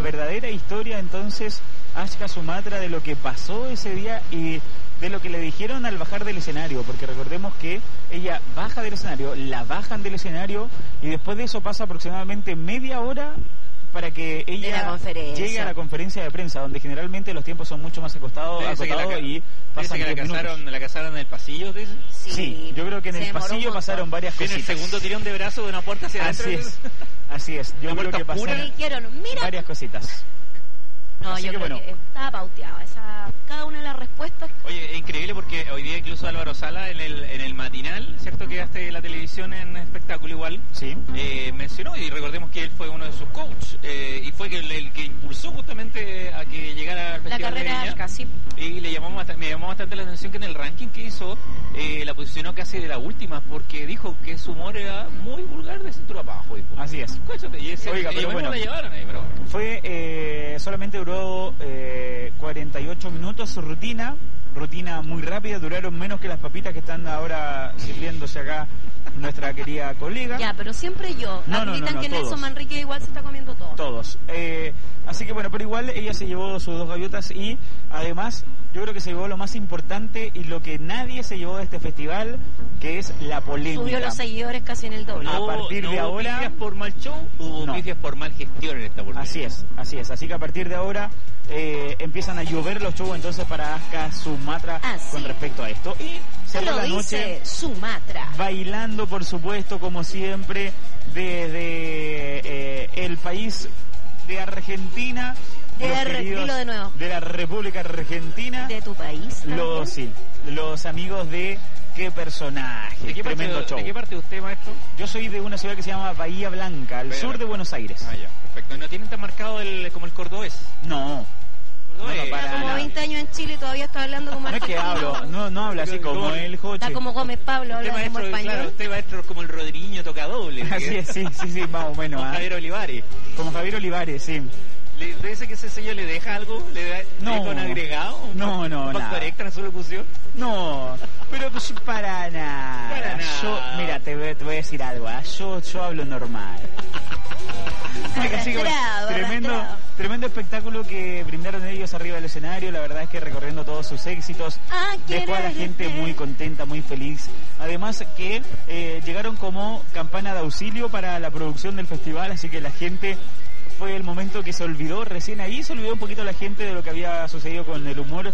verdadera historia entonces, Aska Sumatra, de lo que pasó ese día y de lo que le dijeron al bajar del escenario, porque recordemos que ella baja del escenario, la bajan del escenario y después de eso pasa aproximadamente media hora para que ella llegue a la conferencia de prensa, donde generalmente los tiempos son mucho más acotados y pasan que la casaron en el pasillo, ¿dices? Sí, yo creo que en el pasillo pasaron varias cositas. En el segundo tirón de brazo de una puerta hacia adentro. Así es, yo creo que pasaron varias cositas. No, así yo creo que estaba pauteado cada una de las respuestas. Oye, es increíble porque hoy día incluso Álvaro Sala en el matinal, ¿cierto? Que hace la televisión en espectáculo igual, sí. Mencionó, y recordemos que él fue uno de sus coaches, y fue el que impulsó justamente a que llegara al Festival de Viña. Casi. Y me llamó bastante la atención que en el ranking que hizo, la posicionó casi de la última, porque dijo que su humor era muy vulgar de cintura para abajo. Dijo. Así es. Oiga, pero bueno, la llevaron ahí, pero... Fue, solamente duró 48 minutos su rutina muy rápida, duraron menos que las papitas que están ahora sirviéndose acá nuestra querida colega. Ya, pero siempre yo. Habilitan que todos. Nelson Manrique igual se está comiendo todo. Todos. Así que bueno, pero igual ella se llevó sus 2 gaviotas y además yo creo que se llevó lo más importante y lo que nadie se llevó de este festival, que es la polémica. Subió los seguidores casi en el doble. A partir de ahora... pifias por mal show, hubo pifias por mal gestión en esta oportunidad. Así es. Así que a partir de ahora empiezan a llover los shows entonces para Aska Sumatra con respecto a esto. Y cerró la noche Sumatra bailando, por supuesto, como siempre, desde el país de Argentina. Dilo de nuevo. De la República Argentina. De tu país. Los amigos de Qué Personaje. ¿De qué parte de usted, maestro? Yo soy de una ciudad que se llama Bahía Blanca, al sur de Buenos Aires. Ah, ya, perfecto. ¿Y no tienen tan marcado como el cordobés? No. Para como 20 años en Chile todavía está hablando como no es que hablo, no habla así como el Joche. Está como Gómez Pablo, habla maestro, como español. Claro, usted maestro como el Rodriño toca doble. Así es, sí, más o menos. Como Javier Olivares. Como Javier Olivares, sí. ¿Le dice que ese sello le deja algo? ¿Le deja un agregado? ¿Un factor extra a su locución? No, pero pues para nada. Yo, mira, te voy a decir algo, yo hablo normal. Así que, tremendo espectáculo que brindaron ellos arriba del escenario. La verdad es que recorriendo todos sus éxitos dejó a la gente muy contenta, muy feliz. Además que llegaron como campana de auxilio para la producción del festival, así que la gente... Fue el momento que se olvidó, recién ahí se olvidó un poquito la gente de lo que había sucedido con el humor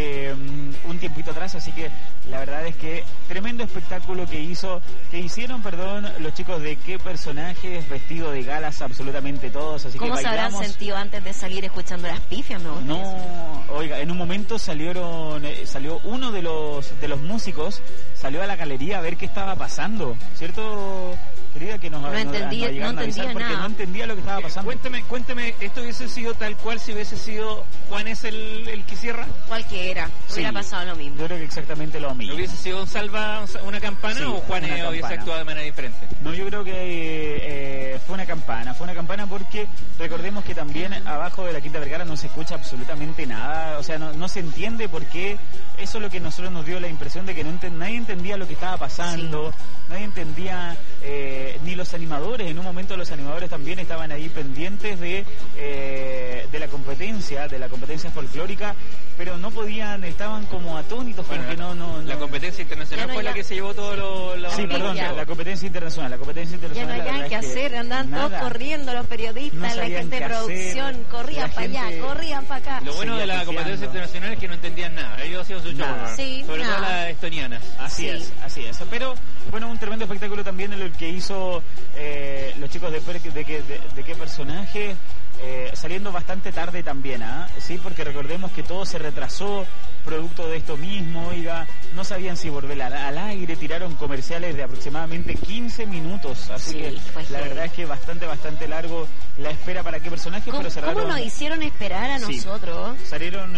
un tiempito atrás, así que la verdad es que tremendo espectáculo que hicieron los chicos de Qué Personajes, vestidos de galas absolutamente todos, así ¿Cómo que se habrán sentido antes de salir escuchando las pifias? Oiga, en un momento salió uno de los músicos, salió a la galería a ver qué estaba pasando, ¿cierto? Querida, que no entendía nada. No entendía lo que estaba pasando. Cuénteme, ¿esto hubiese sido tal cual si hubiese sido Juan es el que cierra? Cualquiera, hubiera pasado lo mismo. Yo creo que exactamente lo mismo. ¿Hubiese sido un salva, una campana o Juan hubiese actuado de manera diferente? No, yo creo que fue una campana porque recordemos que también abajo de la Quinta Vergara no se escucha absolutamente nada, o sea, no se entiende por qué. Eso es lo que nosotros nos dio la impresión de que nadie entendía lo que estaba pasando, nadie entendía, ni los animadores. En un momento los animadores también estaban ahí pendientes de la competencia folclórica, pero no podían, estaban como atónitos, como que no. La competencia internacional fue la que se llevó todo lo... Sí, perdón, la competencia internacional. Ya no había que hacer, andaban todos corriendo, los periodistas, la gente de producción, corrían para allá, corrían para acá. Lo bueno de la competencia internacional es que no entendían nada, ellos hacían su show, sobre todo las estonianas. Así es. Pero bueno, un tremendo espectáculo también en el que hizo los chicos de Qué Personaje, saliendo bastante tarde también, sí, porque recordemos que todo se retrasó producto de esto mismo. Oiga, no sabían si volver al aire, tiraron comerciales de aproximadamente 15 minutos, así que la verdad es que bastante largo la espera para Qué Personaje, pero cerraron. ¿Cómo nos hicieron esperar a nosotros? Salieron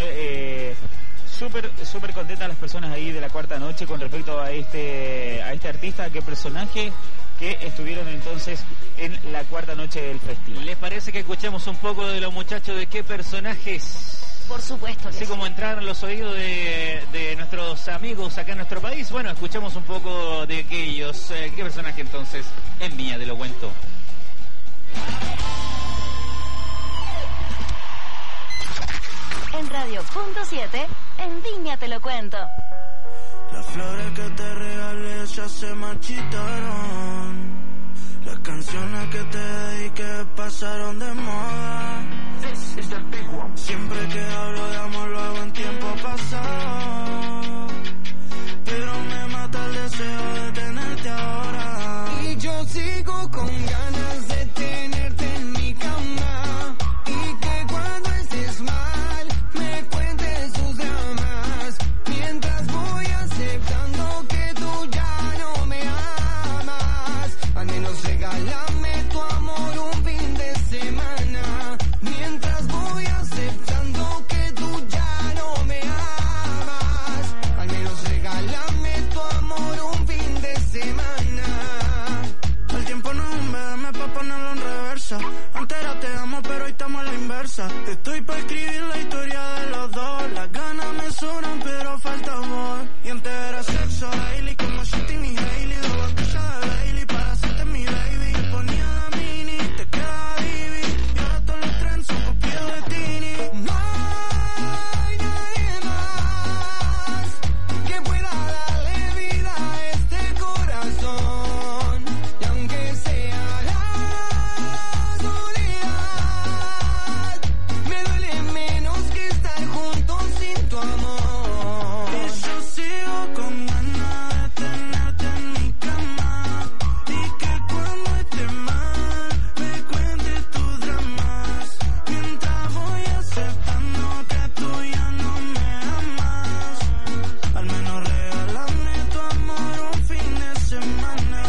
súper contentas las personas ahí de la cuarta noche con respecto a este artista, Qué Personaje, que estuvieron entonces en la cuarta noche del festival. ¿Les parece que escuchemos un poco de los muchachos de Qué Personajes? Por supuesto. Así como entrar en los oídos de nuestros amigos acá en nuestro país. Bueno, escuchemos un poco de aquellos. ¿Qué Personaje entonces? En Viña te lo cuento. radio.7, en Viña Te Lo Cuento. Las flores que te regalé ya se marchitaron. Las canciones que te dediqué pasaron de moda. Siempre que hablo de amor lo hago en tiempo pasado, pero me mata el deseo de tenerte ahora. Y yo sigo con ganas de tenerte en mi cama, y que cuando estés mal me cuentes tus dramas, mientras voy aceptando que tú ya no me amas. Al menos regálame tu amor un fin de semana, mientras voy aceptando que tú ya no me amas. Al menos regálame tu amor un fin de semana. El tiempo no es un BM pa' ponerlo en reversa. Antes era te amo pero hoy estamos a la inversa. Estoy pa' escribir la historia de los dos. Las ganas me sobran pero falta amor. Y antes era sexo daily como Shitty y Hailey. Dos botellas de Bailey para hacerte mi baby. Ponía la mini, te queda Bibi, y ahora todos los trends son copiados de Tini. No hay nadie más que pueda darle vida a este corazón. Y aunque sea la soledad, me duele menos que estar juntos sin tu amor. Y yo sigo con ganas de tenerte en mi cama, y que cuando esté mal me cuentes tus dramas, mientras voy aceptando que tú ya no me amas. Al menos regálame tu amor un fin de semana.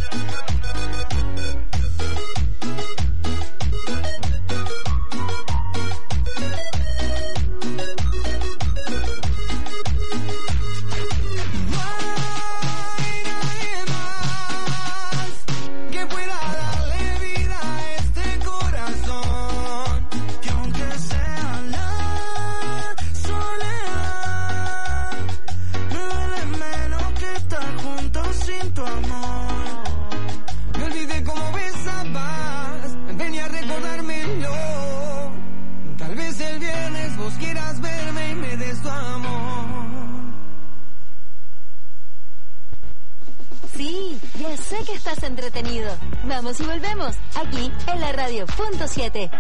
No hay nadie más que pueda darle vida a este corazón. Y aunque sea la soledad, me duele menos que estar juntos sin tu amor. Me olvidé cómo besabas, venía a recordármelo. Tal vez el viernes vos quieras verme y me des tu amor. Sí, ya sé que estás entretenido. Vamos y volvemos, aquí en la radio.7.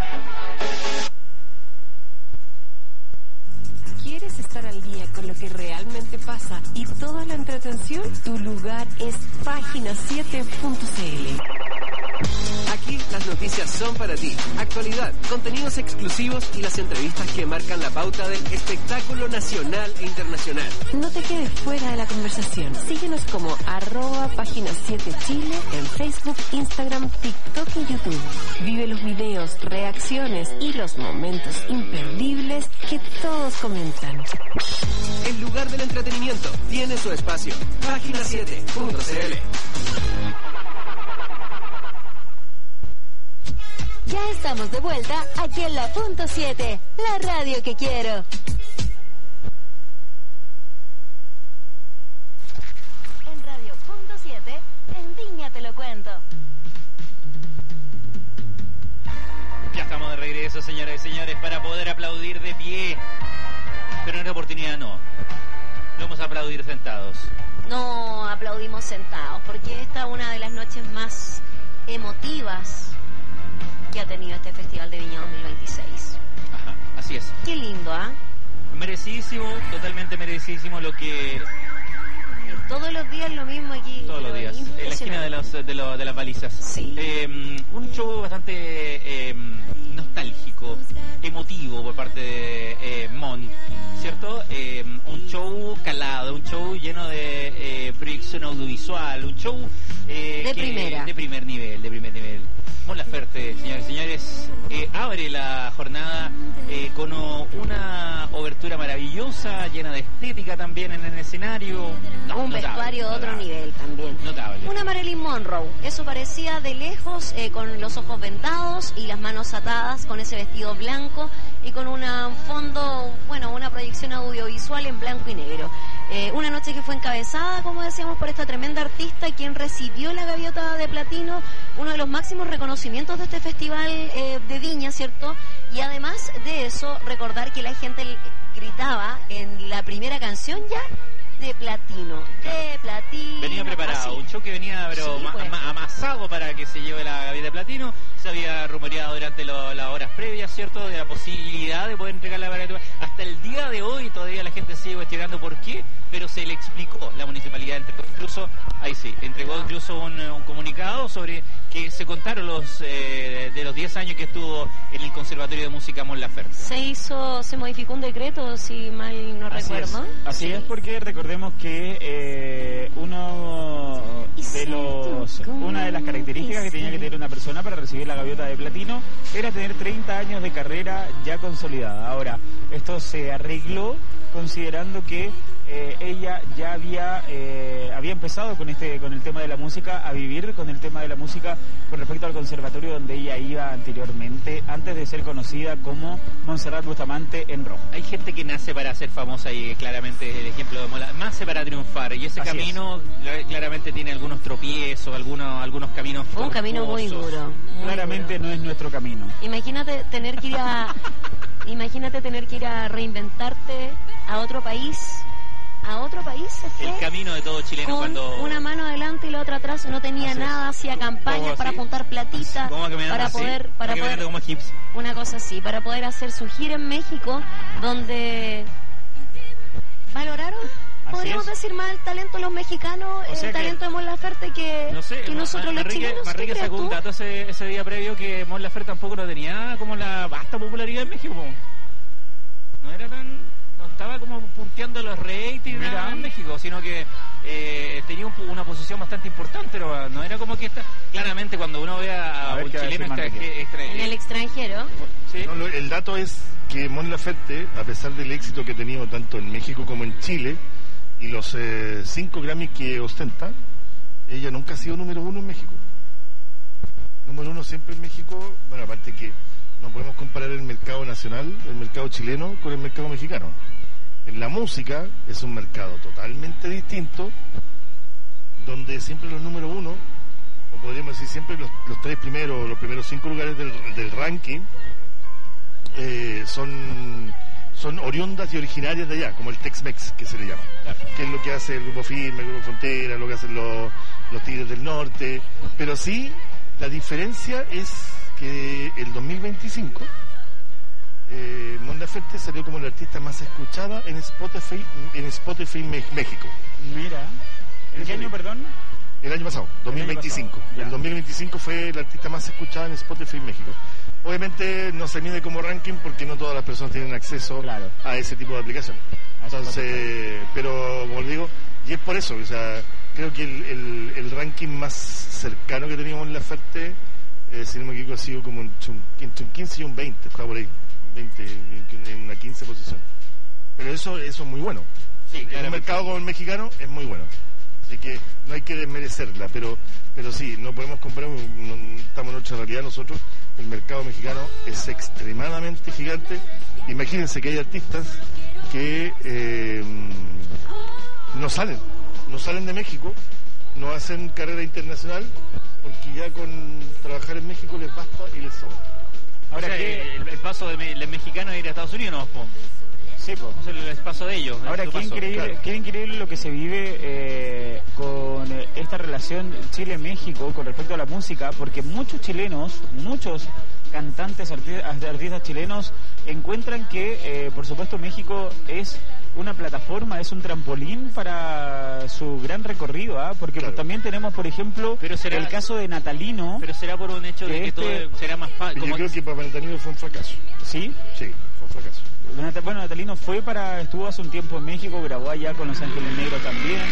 ¿Quieres estar al día con lo que realmente pasa y toda la entretención? Tu lugar es página7.cl. Aquí las noticias son para ti. Actualidad, contenidos exclusivos y las entrevistas que marcan la pauta del espectáculo nacional e internacional. No te quedes fuera de la conversación. Síguenos como @página7chile en Facebook, Instagram, TikTok y YouTube. Vive los videos, reacciones y los momentos imperdibles que todos comentan. El lugar del entretenimiento tiene su espacio. Página7.cl. Ya estamos de vuelta aquí en la punto 7, la radio que quiero. En radio.7, en Viña Te Lo Cuento. Ya estamos de regreso, señoras y señores, para poder aplaudir de pie. Pero en esta oportunidad no. Lo vamos a aplaudir sentados. No aplaudimos sentados, porque esta es una de las noches más emotivas que ha tenido este Festival de Viña 2026. Ajá, así es. Qué lindo, ¿ah? Merecidísimo, totalmente merecidísimo lo que... Todos los días lo mismo aquí. Todos los días, en la esquina de las balizas. Sí. Un show bastante nostálgico, emotivo por parte de Mon, ¿cierto? Un show calado, un show lleno de proyección audiovisual, un show de primer nivel. Mon Laferte, señores y señores, abre la jornada con una obertura maravillosa, llena de estética también en el escenario. Un vestuario de otro nivel también. Notable. Una Marilyn Monroe, eso parecía de lejos, con los ojos vendados y las manos atadas, con ese vestido blanco y con un fondo, bueno, una proyección audiovisual en blanco y negro. Una noche que fue encabezada, como decíamos, por esta tremenda artista, quien recibió la Gaviota de Platino, uno de los máximos reconocimientos de este festival de Viña, ¿cierto? Y además de eso, recordar que la gente gritaba en la primera canción ya de platino. Venía preparado, un show que venía pero sí, pues, amasado para que se lleve la Gaviota de Platino. Se había rumoreado durante las horas previas, ¿cierto?, de la posibilidad de poder entregar la Gaviota. Hasta el día de hoy todavía la gente sigue cuestionando por qué, pero se le explicó. La municipalidad entregó incluso un comunicado sobre que se contaron de los 10 años que estuvo en el Conservatorio de Música Mon Laferte. Se modificó un decreto, si mal no recuerdo. Así es, porque recordemos que una de las características que tenía que tener una persona para recibir la Gaviota de Platino era tener 30 años de carrera ya consolidada. Ahora, esto se arregló considerando que ella ya había empezado con el tema de la música, a vivir con el tema de la música con respecto al conservatorio donde ella iba anteriormente, antes de ser conocida como Montserrat Bustamante en Rojo. Hay gente que nace para ser famosa y claramente es el ejemplo de Mola, nace para triunfar, y ese camino claramente tiene algunos tropiezos, algunos caminos tortuosos. Un camino muy duro. Claramente no es nuestro camino. Imagínate tener que ir a reinventarte a otro país. El camino de todo chileno, con cuando una mano adelante y la otra atrás, no tenía nada, hacía campañas para juntar platita, para poder una cosa así, para poder hacer su gira en México, donde valoraron, podríamos decir, más el talento de los mexicanos, el talento de Mon Laferte que nosotros los chilenos. Manrique sacó un dato ese día previo que Mon Laferte tampoco no tenía como la vasta popularidad en México. No estaba como punteando los ratings en México, sino que tenía una posición bastante importante, pero no era como que está. Claramente cuando uno ve a un chileno en el extranjero. ¿Sí? No, el dato es que Mon Laferte, a pesar del éxito que ha tenido tanto en México como en Chile, y los 5 Grammys que ostenta, ella nunca ha sido número 1 en México. Número 1 siempre en México, bueno, aparte que no podemos comparar el mercado nacional, el mercado chileno, con el mercado mexicano. En la música es un mercado totalmente distinto, donde siempre los número 1, o podríamos decir siempre los primeros 5 lugares del ranking, son oriundas y originarias de allá, como el Tex-Mex, que se le llama, que es lo que hace el Grupo Firme, el Grupo Frontera, lo que hacen los Tigres del Norte. Pero sí, la diferencia es que el 2025 Mon Laferte salió como la artista más escuchada en Spotify México. Mira, ¿en qué año, perdón? El año pasado, 2025. El 2025 fue la artista más escuchada en Spotify México. Obviamente no se mide como ranking porque no todas las personas tienen acceso a ese tipo de aplicación. Entonces, pero como les digo, y es por eso, o sea, creo que el ranking más cercano que teníamos en Laferte, si no me equivoco, ha sido como entre un 15 y un 20, está por ahí, 20, en una 15 posición. Pero eso es muy bueno. Sí, en un mercado como el mexicano es muy bueno. Así que no hay que desmerecerla, pero sí, no podemos comparar, estamos en otra realidad nosotros. El mercado mexicano es extremadamente gigante. Imagínense que hay artistas que no salen de México, no hacen carrera internacional, porque ya con trabajar en México les basta y les sobra. Ahora, o sea, el paso del mexicano a ir a Estados Unidos, ¿no? Sí, pues. Es el paso de ellos. Ahora, qué increíble lo que se vive con esta relación Chile-México con respecto a la música, porque muchos chilenos, muchos cantantes, artistas chilenos encuentran que, por supuesto, México es una plataforma, es un trampolín para su gran recorrido, porque también tenemos, por ejemplo, el caso de Natalino. Pero será por un hecho de que todo será más fácil. Yo creo que para Natalino fue un fracaso. ¿Sí? Sí, fue un fracaso. Bueno, Natalino estuvo hace un tiempo en México, grabó allá con Los Ángeles Negros también.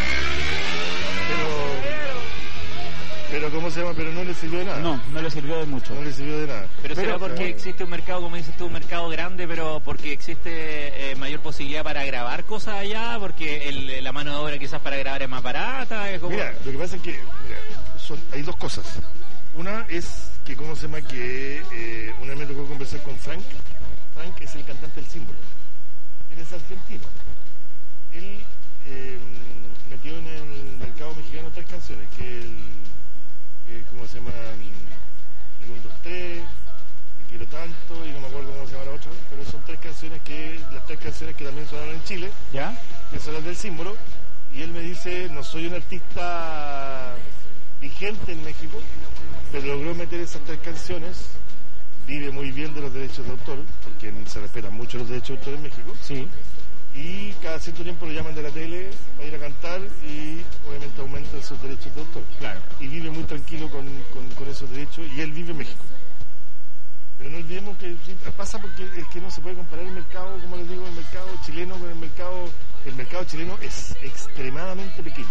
Pero ¿cómo se llama? Pero no le sirvió de nada. No le sirvió de mucho. No le sirvió de nada. Pero será porque existe un mercado, como dices tú, un mercado grande, pero porque existe mayor posibilidad para grabar cosas allá, porque la mano de obra quizás para grabar es más barata. Es como... Mira, lo que pasa es que hay dos cosas. Una es que, ¿cómo se llama? Que una vez me tocó conversar con Frank. Frank es el cantante del Símbolo. Él es argentino. Él metió en el mercado mexicano 3 canciones, que ¿cómo se llama? El 1, 2, 3, Te quiero tanto, y no me acuerdo cómo se llama la otra, pero son 3 canciones las 3 canciones que también sonaron en Chile, ¿ya? Que son las del símbolo, y él me dice, no soy un artista vigente en México, pero logró meter esas 3 canciones, vive muy bien de los derechos de autor, porque se respetan mucho los derechos de autor en México. Sí. Y cada cierto tiempo lo llaman de la tele para ir a cantar y obviamente aumentan sus derechos de autor. Claro. Y vive muy tranquilo con esos derechos, y él vive en México. Pero no olvidemos que pasa porque es que no se puede comparar el mercado, como les digo, el mercado chileno con el mercado chileno es extremadamente pequeño.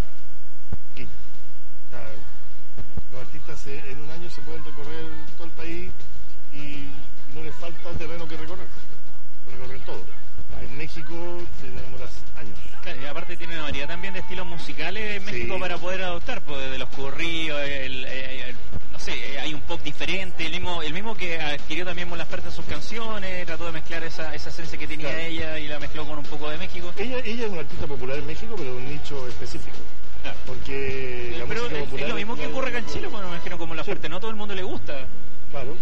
Los artistas en un año se pueden recorrer todo el país y no les falta terreno que recorrer todo. En México tenemos años. Claro, y aparte tiene una variedad también de estilos musicales en México, sí, para poder adoptar, pues desde los corridos, no sé, hay un pop diferente, el mismo que adquirió también Mon Laferte en sus canciones, trató de mezclar esa esencia que tenía, claro, ella, y la mezcló con un poco de México. Ella es una artista popular en México, pero de un nicho específico. Claro. Porque la música popular es lo mismo que ocurre acá en Chile, bueno, me imagino, como Laferte, sí, no a todo el mundo le gusta. Claro.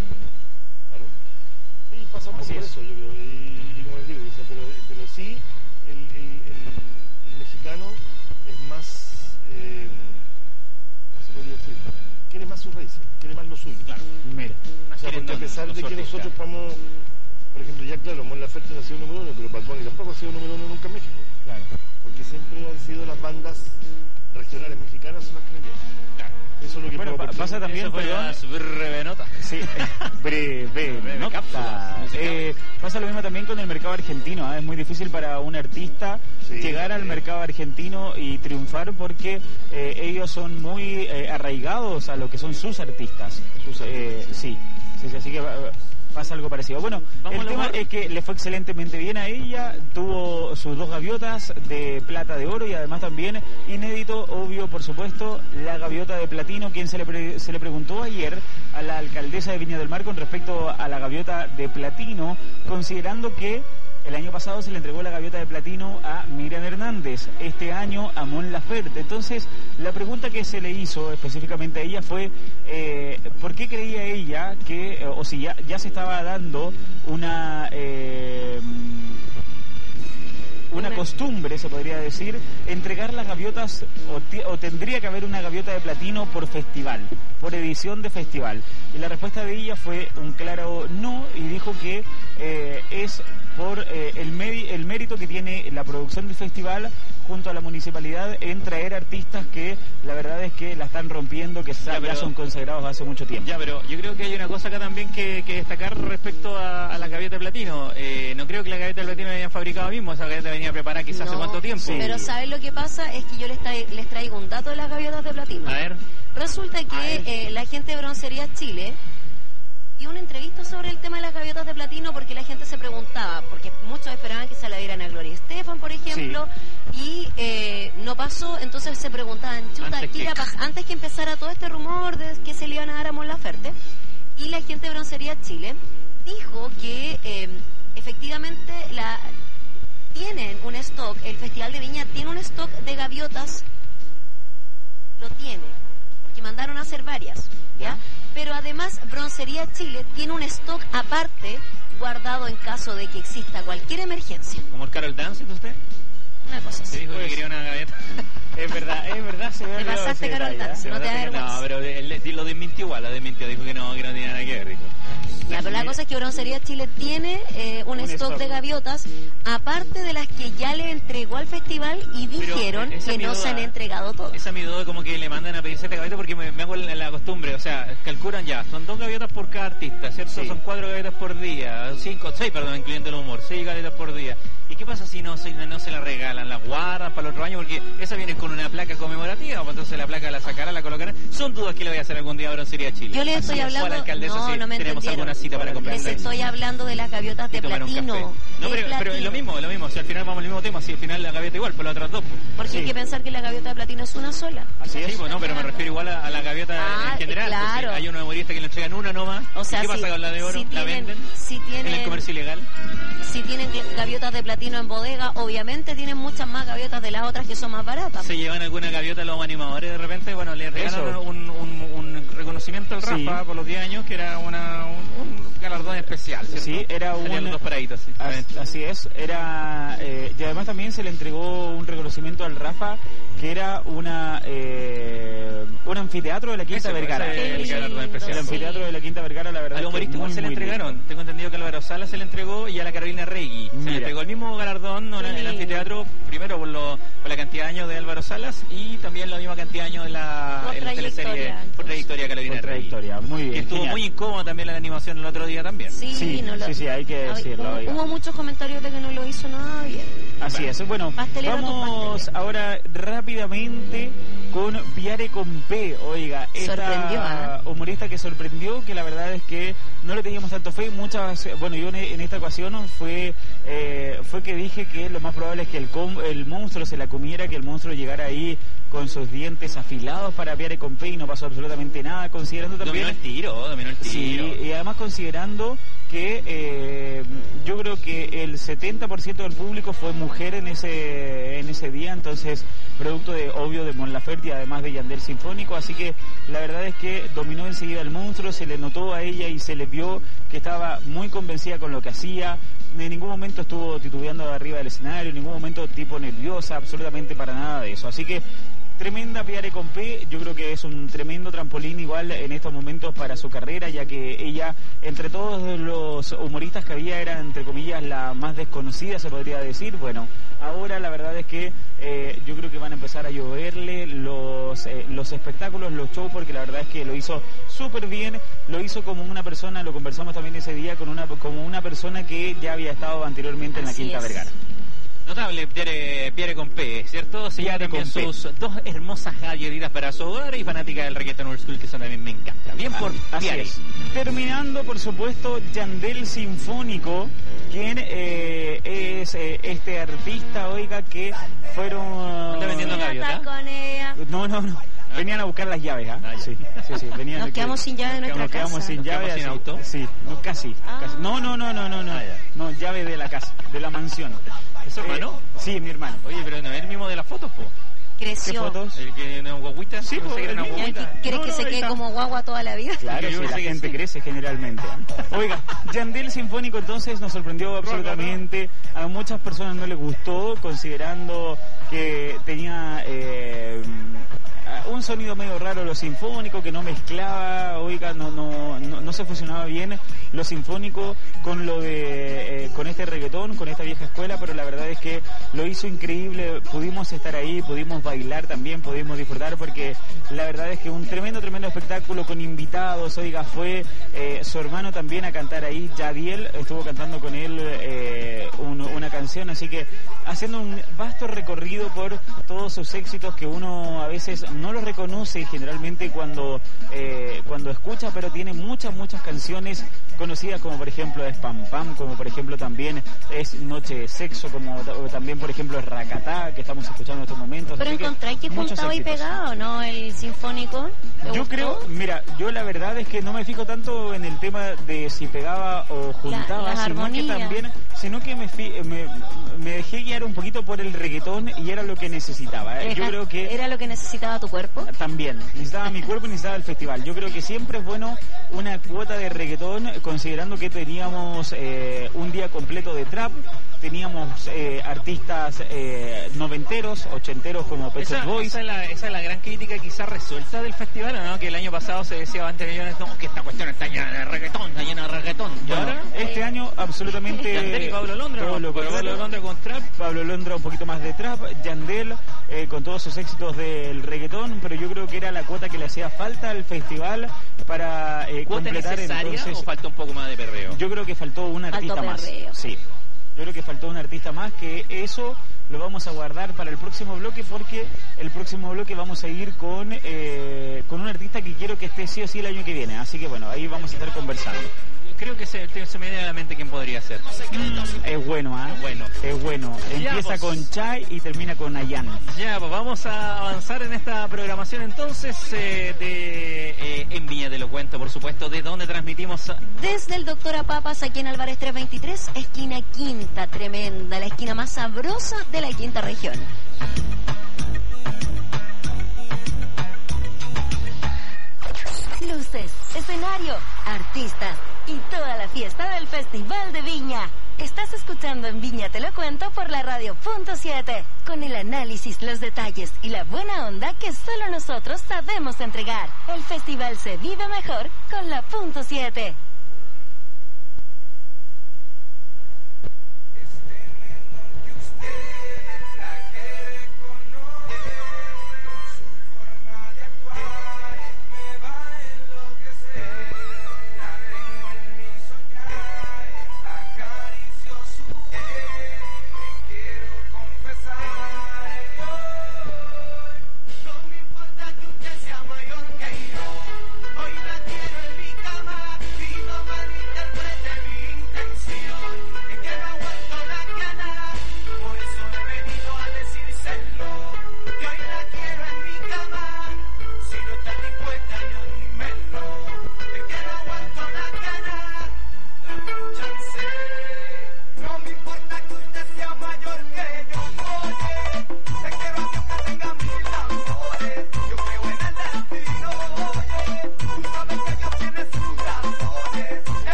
Sí, pasa un poco por eso, yo creo, y como les digo, pero sí, el mexicano es más, ¿cómo se podría decir? Quiere más sus raíces, quiere más lo suyo. Claro. Mira. O sea, porque a pesar de que nosotros vamos, por ejemplo, ya claro, Mon Laferte no ha sido número 1, pero Bad Bunny tampoco ha sido número 1 nunca en México. Claro. Porque siempre han sido las bandas regionales mexicanas son las que me llevan. Claro. Eso es lo que pasa también, brevenota. Sí, brevenota. Pasa lo mismo también con el mercado argentino, ¿eh? Es muy difícil para un artista, sí, llegar al mercado argentino y triunfar porque ellos son muy arraigados a lo que son sus artistas. Sí, así que pasa algo parecido. Bueno, el tema es que le fue excelentemente bien a ella, tuvo sus 2 gaviotas de plata, de oro, y además también inédito, obvio, por supuesto, la gaviota de platino, quien se le preguntó ayer a la alcaldesa de Viña del Mar con respecto a la gaviota de platino, considerando que el año pasado se le entregó la gaviota de platino a Miriam Hernández, este año a Mon Laferte. Entonces, la pregunta que se le hizo específicamente a ella fue ¿por qué creía ella que, o si ya se estaba dando una costumbre, se podría decir, entregar las gaviotas, o tendría que haber una gaviota de platino por festival, por edición de festival? Y la respuesta de ella fue un claro no, y dijo que es por el mérito que tiene la producción del festival junto a la municipalidad en traer artistas que la verdad es que la están rompiendo, que ya son consagrados hace mucho tiempo. Ya, pero yo creo que hay una cosa acá también que destacar respecto a la gaviota de platino. No creo que la gaviota de platino la hayan fabricado mismo, esa gaviota venía preparada quizás hace cuánto tiempo. Sí. Pero ¿sabes lo que pasa? Es que yo les traigo un dato de las gaviotas de platino. A ver. Resulta que la gente de Broncería Chile dio una entrevista sobre el tema de las gaviotas de platino, porque la gente se preguntaba, porque muchos esperaban que se la dieran a Gloria Estefan, por ejemplo, sí, y no pasó. Entonces se preguntaban, chuta, ¿qué iba a pasar? Antes que empezara todo este rumor de que se le iban a dar a Mon Laferte, y la gente de Broncería Chile dijo que efectivamente tienen un stock, el Festival de Viña tiene un stock de gaviotas, lo tiene, porque mandaron a hacer varias, ¿ya? Pero además Broncería Chile tiene un stock aparte guardado en caso de que exista cualquier emergencia. ¿Como el Carol Dance, usted? Una cosa así. ¿Se dijo que quería una gaviota? Es verdad, se ve. Te pasaste, Carol Dance, no te da vergüenza. No, pero él lo desmintió igual, dijo que no tenía nada que ver, dijo. Ya, pero la cosa es que Broncería Chile tiene un stock de gaviotas, aparte de las que ya le entregó al festival, y dijeron que no se han entregado todas. Esa es mi duda, como que le mandan a pedir 7 gaviotas, porque me hago la costumbre, o sea, calculan ya, son 2 gaviotas por cada artista, ¿cierto? Sí. Son 4 gaviotas por día, 6, incluyendo el humor, 6 gaviotas por día. ¿Y qué pasa si no se la regalan? ¿La guardan para el otro año? Porque esa viene con una placa conmemorativa, o entonces la placa la sacarán, la colocarán. Son dudas que le voy a hacer algún día a Broncería Chile. Yo le estoy hablando... a la alcaldesa, no me tenemos alguna cita para comprar. Les estoy hablando de las gaviotas de platino. No, pero es lo mismo, o sea, al final vamos al mismo tema, si al final la gaviota igual, por las otras 2. Porque hay que pensar que la gaviota de platino es una sola. Así es. Sí, bueno, pero me refiero igual a la gaviota en general. Claro. Hay unos humoristas que le entregan una nomás. O sea, ¿qué pasa con la de oro? ¿La venden? En el comercio ilegal. Si tienen gaviotas de platino en bodega, obviamente tienen muchas más gaviotas de las otras que son más baratas. Se llevan alguna gaviota los animadores de repente, bueno, le regalaron un reconocimiento al Rafa por los 10 años, que era un galardón especial, ¿cierto? Sí, era los dos paraditos, sí. Así es, era y además también se le entregó un reconocimiento al Rafa, que era un anfiteatro de la Quinta Vergara. El anfiteatro de la Quinta Vergara, la verdad. Al humorista igual se le entregaron. Lindo. Tengo entendido que Álvaro Salas se le entregó y a la Carolina Regui. Se le entregó el mismo galardón en el anfiteatro, primero por la cantidad de años de Álvaro Salas y también la misma cantidad de años de la teleserie por trayectoria de Carolina Regui. Muy bien. Que estuvo muy incómoda también la animación el otro día también. Sí, hay que decirlo. Hubo muchos comentarios de que no lo hizo nada bien. Así es. Bueno, vamos ahora rápidamente con Viare con P. Oiga, esta humorista que sorprendió, que la verdad es que no le teníamos tanto fe. Bueno, yo en esta ocasión fue que dije que lo más probable es que el monstruo se la comiera, que el monstruo llegara ahí con sus dientes afilados para Viare con P y no pasó absolutamente nada, considerando también... Dominó el tiro. Sí, y además considerando que yo creo que el 70% del público fue mujer en ese día, entonces producto de Mon Laferte y además de Yandel Sinfónico, así que la verdad es que dominó enseguida el monstruo, se le notó a ella y se le vio que estaba muy convencida con lo que hacía, en ningún momento estuvo titubeando arriba del escenario, en ningún momento tipo nerviosa, absolutamente para nada de eso, así que tremenda Viare con P, yo creo que es un tremendo trampolín igual en estos momentos para su carrera, ya que ella, entre todos los humoristas que había, era entre comillas la más desconocida, se podría decir. Bueno, ahora la verdad es que yo creo que van a empezar a lloverle los espectáculos, los shows, porque la verdad es que lo hizo súper bien, lo hizo como una persona, lo conversamos también ese día, como una persona que ya había estado anteriormente en la Quinta Vergara. Notable Viare con P, ¿cierto? Se lleva también sus dos hermosas galletitas para su hogar y fanática del reggaeton old school, que eso también me encanta. Bien por Viare. Terminando, por supuesto, Yandel Sinfónico, quien es este artista, oiga, que fueron... ¿Está vendiendo gaviota? No. Venían a buscar las llaves, ¿ah? Sí. Venían. Nos quedamos sin llave de nuestra casa. Nos quedamos sin llave. ¿Sin auto? Sí, casi. No. No, llave de la casa, de la mansión. ¿Es su hermano? Sí, mi hermano. Oye, pero no es el mismo de las fotos, po. Creció. ¿Qué fotos? ¿El que no es guaguita? Sí, ¿Quieres que se quede como guagua toda la vida? Claro, sí, la gente crece generalmente. Oiga, Yandel Sinfónico entonces nos sorprendió absolutamente. A muchas personas no les gustó, considerando que tenía un sonido medio raro lo sinfónico, que no mezclaba, oiga, no se fusionaba bien lo sinfónico con lo de con este reggaetón, con esta vieja escuela, pero la verdad es que lo hizo increíble. Pudimos estar ahí, pudimos bailar también, pudimos disfrutar, porque la verdad es que un tremendo espectáculo con invitados. Oiga, fue su hermano también a cantar ahí, Yadiel estuvo cantando con él una canción, así que haciendo un vasto recorrido por todos sus éxitos que uno a veces no los reconoce generalmente cuando escucha, pero tiene muchas canciones conocidas, como por ejemplo es Pam Pam, como por ejemplo también es Noche de Sexo, como también por ejemplo es Racatá, que estamos escuchando en estos momentos. Pero encontráis que juntaba y pegado, ¿no? El sinfónico. Yo creo, mira, yo la verdad es que no me fijo tanto en el tema de si pegaba o juntaba, sino que me dejé guiar un poquito por el reggaetón y era lo que necesitaba. Yo creo que era lo que necesitaba tu cuerpo. También, necesitaba mi cuerpo y necesitaba el festival. Yo creo que siempre es bueno una cuota de reggaetón, considerando que teníamos un día completo de trap, teníamos artistas noventeros, ochenteros como Pet Shop Boys. Esa es la gran crítica quizás resuelta del festival, ¿no? Que el año pasado se decía antes que esta cuestión está llena de reggaetón, ¿Y ahora? Este año absolutamente Yandel y Pablo Londra, Pablo Londra con trap. Pablo Londra un poquito más de trap, Yandel con todos sus éxitos del reggaetón, pero yo creo que era la cuota que le hacía falta al festival para completar. Entonces, ¿o faltó un poco más de perreo? Yo creo que faltó un artista más. Sí. Yo creo que faltó un artista más, que eso lo vamos a guardar para el próximo bloque, porque el próximo bloque vamos a ir con un artista que quiero que esté sí o sí el año que viene. Así que bueno, ahí vamos a estar conversando. Creo que se me viene a la mente quién podría ser. Es bueno, ¿ah? Es bueno. Empieza con Chai y termina con Ayan. Ya, pues vamos a avanzar en esta programación entonces en Viña Te Lo Cuento, por supuesto, de donde transmitimos desde el Doctora Papas, aquí en Álvarez 323, esquina Quinta, tremenda, la esquina más sabrosa de la quinta región. Luces, escenario, artistas y toda la fiesta del Festival de Viña. Estás escuchando en Viña Te Lo Cuento por la Radio Punto 7, con el análisis, los detalles y la buena onda que solo nosotros sabemos entregar. El festival se vive mejor con la Punto 7.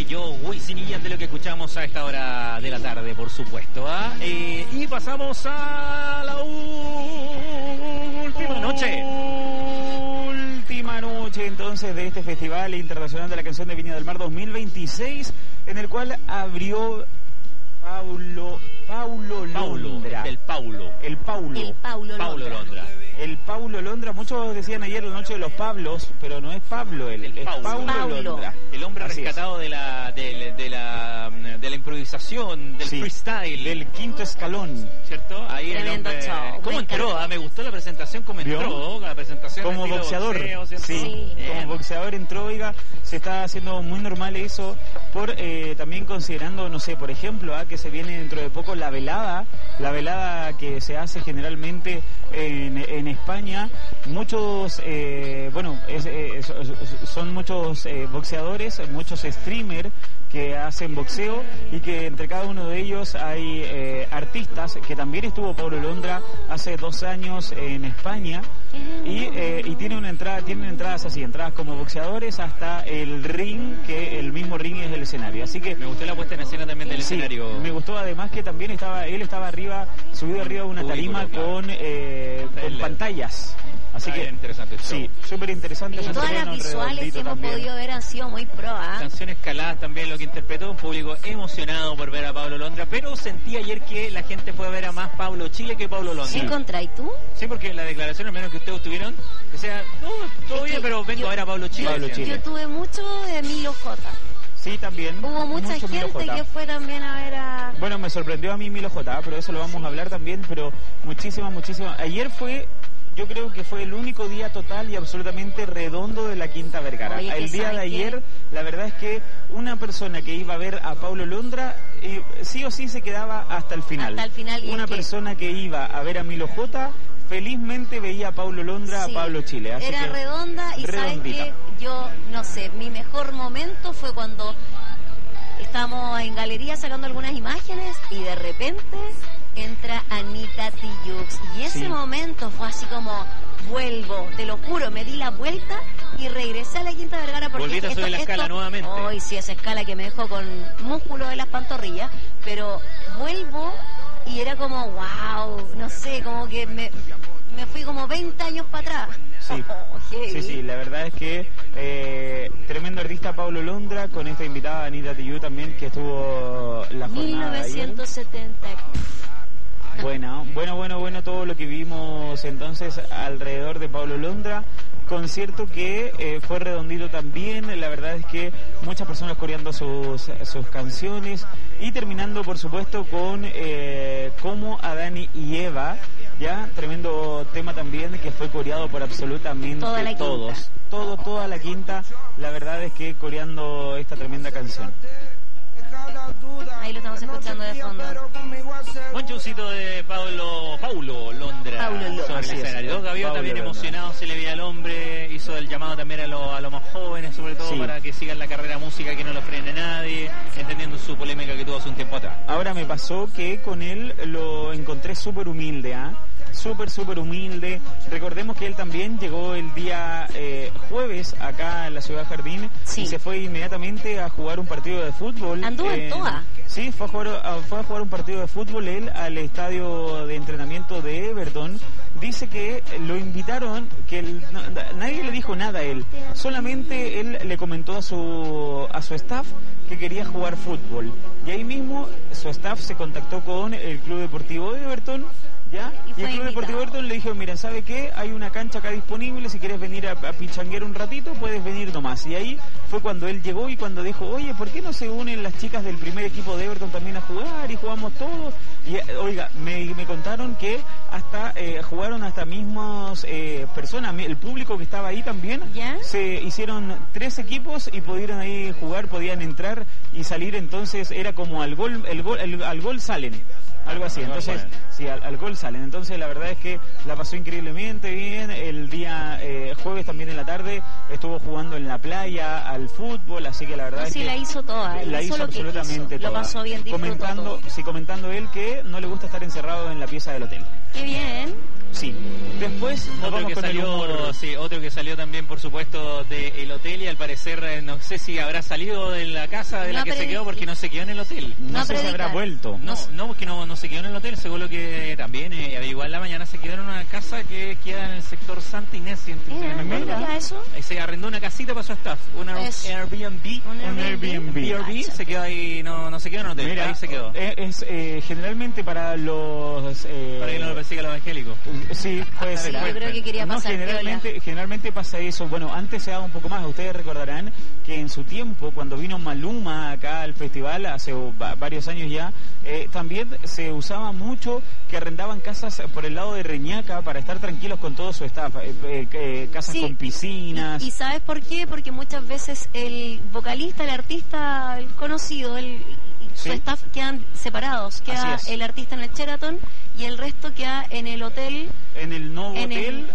bello Wisin y Yandel, lo que escuchamos a esta hora de la tarde, por supuesto. Y pasamos a la última noche. Última noche entonces de este Festival Internacional de la Canción de Viña del Mar 2026, en el cual abrió Paulo Londra. El Paulo Londra. El Paulo Londra, muchos decían ayer la noche de los Pablos, pero no es Pablo, es Paulo Londra. El hombre así rescatado de la improvisación, del freestyle. Del quinto escalón. ¿Cierto? Ahí tremendo el hombre... show. ¿Cómo entró? Me gustó la presentación, cómo entró. La presentación como boxeador. Boxeo, sí, como boxeador entró, oiga, se está haciendo muy normal eso, por también considerando, no sé, por ejemplo, que se viene dentro de poco la velada que se hace generalmente en España. Muchos, son muchos boxeadores, muchos streamers que hacen boxeo, y que entre cada uno de ellos hay artistas, que también estuvo Paulo Londra hace 2 años en España, y tienen entradas así, entradas como boxeadores hasta el ring, que el mismo ring es el escenario. Así que me gustó la puesta en escena también del escenario. Me gustó además que también él estaba subido arriba de una tarima con pantallas. Así que interesante show. Sí, súper interesante. Y todas las visuales que hemos podido ver han sido muy pro. Canciones caladas también, lo que interpretó, un público emocionado por ver a Paulo Londra, pero sentí ayer que la gente fue a ver a más Pablo Chile que Paulo Londra. ¿Sí contra y tú? Sí, porque la declaración, al menos que ustedes tuvieron, que sea, no, todo bien, pero vengo a ver a Pablo Chile. Yo tuve mucho de Milo J. Sí, también. Hubo mucha gente que fue también a ver a... Bueno, me sorprendió a mí Milo J, pero eso lo vamos a hablar también, pero muchísima. Ayer yo creo que fue el único día total y absolutamente redondo de la Quinta Vergara. El día de ayer, la verdad es que una persona que iba a ver a Paulo Londra, sí o sí se quedaba hasta el final. Una persona que iba a ver a Milo J, felizmente veía a Paulo Londra, a Pablo Chile. Así era redonda, y sabes que yo, no sé, mi mejor momento fue cuando estábamos en galería sacando algunas imágenes y de repente entra Anita Tijoux, y ese momento fue así como, vuelvo, te lo juro, me di la vuelta y regresé a la Quinta Vergara, porque volviste a subir la escala nuevamente. Hoy sí, esa escala que me dejó con músculo de las pantorrillas, pero vuelvo y era como, wow, no sé, como que me fui como 20 años para atrás. Sí, la verdad es que tremendo artista Paulo Londra, con esta invitada Anita Tijoux también, que estuvo la jornada 1970. Bueno, todo lo que vimos entonces alrededor de Paulo Londra. Concierto que fue redondito también, la verdad es que muchas personas coreando sus canciones, y terminando por supuesto con Como Adán y Eva, ya, tremendo tema también que fue coreado por absolutamente todos. Toda la Quinta, la verdad es que coreando esta tremenda canción. Ahí lo estamos escuchando de fondo. Buen showcito de Paulo Londra. Sobre el escenario. Gaviota también emocionado, se le veía al hombre, hizo el llamado también a los más jóvenes, sobre todo para que sigan la carrera música, que no lo frene nadie, entendiendo su polémica que tuvo hace un tiempo atrás. Ahora me pasó que con él lo encontré súper humilde, súper humilde. Recordemos que él también llegó el día jueves acá en la Ciudad Jardín, y se fue inmediatamente a jugar un partido de fútbol. Anduvo en Toa. Sí, fue a jugar un partido de fútbol él al estadio de entrenamiento de Everton. Dice que lo invitaron, que nadie le dijo nada a él, solamente él le comentó a su staff que quería jugar fútbol, y ahí mismo su staff se contactó con el Club Deportivo de Everton, ¿ya? Y el Club Deportivo Everton le dijo, miren, ¿sabe qué? Hay una cancha acá disponible, si quieres venir a pichanguear un ratito, puedes venir nomás. Y ahí fue cuando él llegó y cuando dijo, oye, ¿por qué no se unen las chicas del primer equipo de Everton también a jugar? Y jugamos todos. Y oiga, me contaron que hasta jugaron hasta mismos personas, el público que estaba ahí también, se hicieron 3 equipos y pudieron ahí jugar, podían entrar y salir, entonces era como al gol salen. Algo así, entonces, sí, al gol salen. Entonces, la verdad es que la pasó increíblemente bien. El día jueves también en la tarde estuvo jugando en la playa al fútbol, así que la verdad es que la hizo toda. La hizo absolutamente toda. Lo pasó bien, comentando él que no le gusta estar encerrado en la pieza del hotel. Qué bien. Sí. Después otro que salió también, por supuesto, del hotel, y al parecer no sé si habrá salido de la casa de la que se quedó, porque no se quedó en el hotel. No sé si habrá vuelto. No, porque no se quedó en el hotel, según lo que también igual la mañana se quedó en una casa que queda en el sector Santa Inés. ¿Mira eso? Se arrendó una casita para su staff, una Airbnb. Un Airbnb. Se quedó ahí, no se quedó en el hotel. Mira, ahí se quedó. Generalmente para los... para que no lo persiga los evangélicos. Sí, puede ser. Yo creo que quería pasar. Generalmente pasa eso. Bueno, antes se daba un poco más. Ustedes recordarán que en su tiempo, cuando vino Maluma acá al festival, hace varios años ya, también se usaba mucho que arrendaban casas por el lado de Reñaca para estar tranquilos con todo su staff. Casas con piscinas. ¿Y sabes por qué? Porque muchas veces el vocalista, el artista, el conocido, su staff quedan separados. Queda el artista en el Sheraton y el resto queda en el hotel. En el nuevo hotel,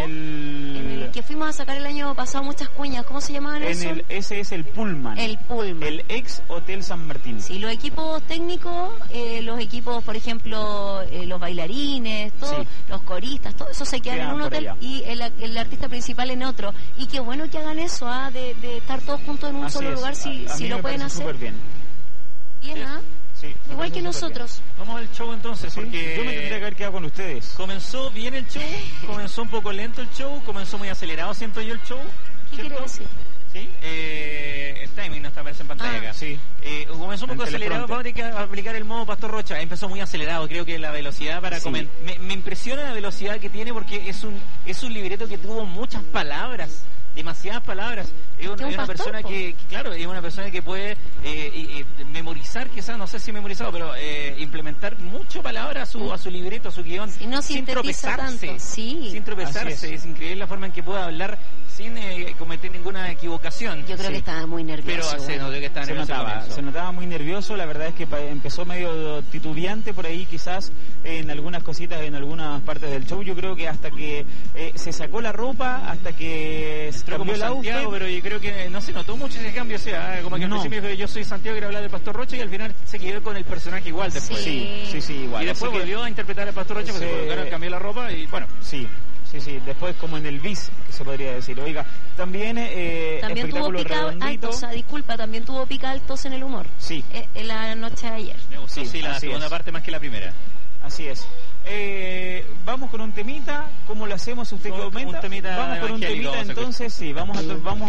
en el que fuimos a sacar el año pasado muchas cuñas. ¿Cómo se llamaban eso? Ese es el Pullman. El Pullman. El ex Hotel San Martín. Sí, los equipos técnicos, los equipos, por ejemplo, los bailarines, los coristas, todo eso se quedan en un hotel y el artista principal en otro. Y qué bueno que hagan eso, de estar todos juntos en un solo lugar, si lo pueden hacer. Súper bien. Bien, ¿ah? Sí, igual que nosotros. Bien. Vamos al show entonces, porque yo me tendría que haber quedado con ustedes. Comenzó bien el show, comenzó un poco lento el show, comenzó muy acelerado, siento yo el show. ¿Qué quiere decir? Sí, el timing no está aparece en pantalla acá. Sí. Comenzó un poco acelerado, vamos a tener que aplicar el modo Pastor Rocha. Empezó muy acelerado, creo que la velocidad para me impresiona la velocidad que tiene, porque es un libreto que tuvo muchas palabras. Demasiadas palabras. Es una persona que claro, es una persona que puede memorizar, quizás, no sé si memorizado, pero implementar mucho palabras a su libreto, a su guión, sin tropezarse. Sin tropezarse. Es increíble la forma en que puede hablar sin cometer ninguna equivocación. Yo creo que estaba muy nervioso. Pero se notaba muy nervioso. La verdad es que empezó medio titubeante por ahí, quizás en algunas cositas, en algunas partes del show. Yo creo que hasta que se sacó la ropa, hasta que como Santiago, pero yo creo que no se notó mucho ese cambio, o sea, como que al principio dijo, yo soy Santiago, quiero hablar del Pastor Rocha, y al final se quedó con el personaje igual después. Sí, igual. Y después volvió a interpretar al Pastor Rocha, porque cambió la ropa y bueno. Sí, después como en el bis, que se podría decir. Oiga, también tuvo pica altos, disculpa, también tuvo pica altos en el humor. Sí. En la noche de ayer. Me gustó, la segunda parte más que la primera. Así es. Vamos con un temita, ¿cómo lo hacemos? Usted comenta. Vamos con un temita, entonces sí, vamos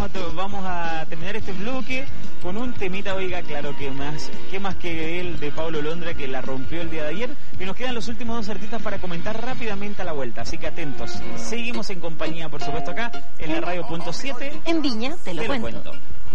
a terminar este bloque con un temita, oiga, claro, que más que él, de Pablo Londra, que la rompió el día de ayer. Y nos quedan los últimos dos artistas para comentar rápidamente a la vuelta, así que atentos. Seguimos en compañía, por supuesto, acá en la radio.7. En Viña, te lo cuento.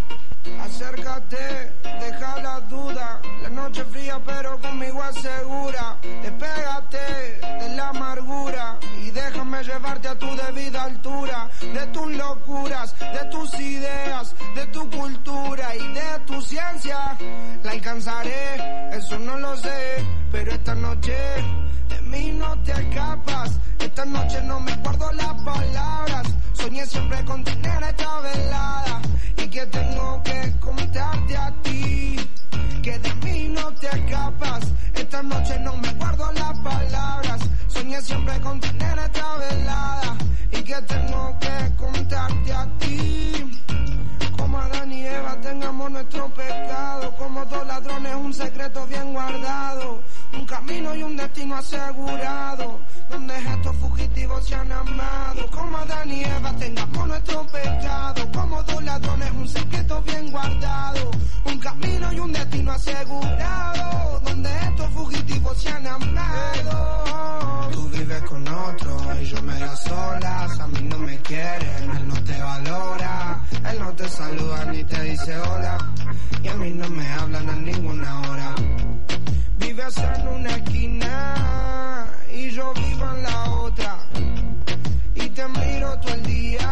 Acércate, deja la duda. La noche fría pero conmigo asegura. Despégate de la amargura y déjame llevarte a tu debida altura. De tus locuras, de tus ideas, de tu cultura y de tu ciencia. La alcanzaré, eso no lo sé, pero esta noche de mí no te escapas. Esta noche no me guardo las palabras. Soñé siempre con tener esta velada y que tengo que contarte a ti, que de mí no te escapas. Esta noche no me guardo las palabras. Soñé siempre con tener esta velada y que tengo que contarte a ti. Como Adán y Eva tengamos nuestro pecado, como dos ladrones un secreto bien guardado, un camino y un destino asegurado, donde estos fugitivos se han amado. Como Adán y Eva tengamos nuestro pecado, como dos ladrones un secreto bien guardado, un camino y un destino asegurado, donde estos fugitivos se han amado. Tú vives con otro y yo me da solas, a mí no me quieren, él no te valora, él no te saluda ni te dice hola, y a mí no me hablan a ninguna hora. Vives en una esquina y yo vivo en la otra, y te miro todo el día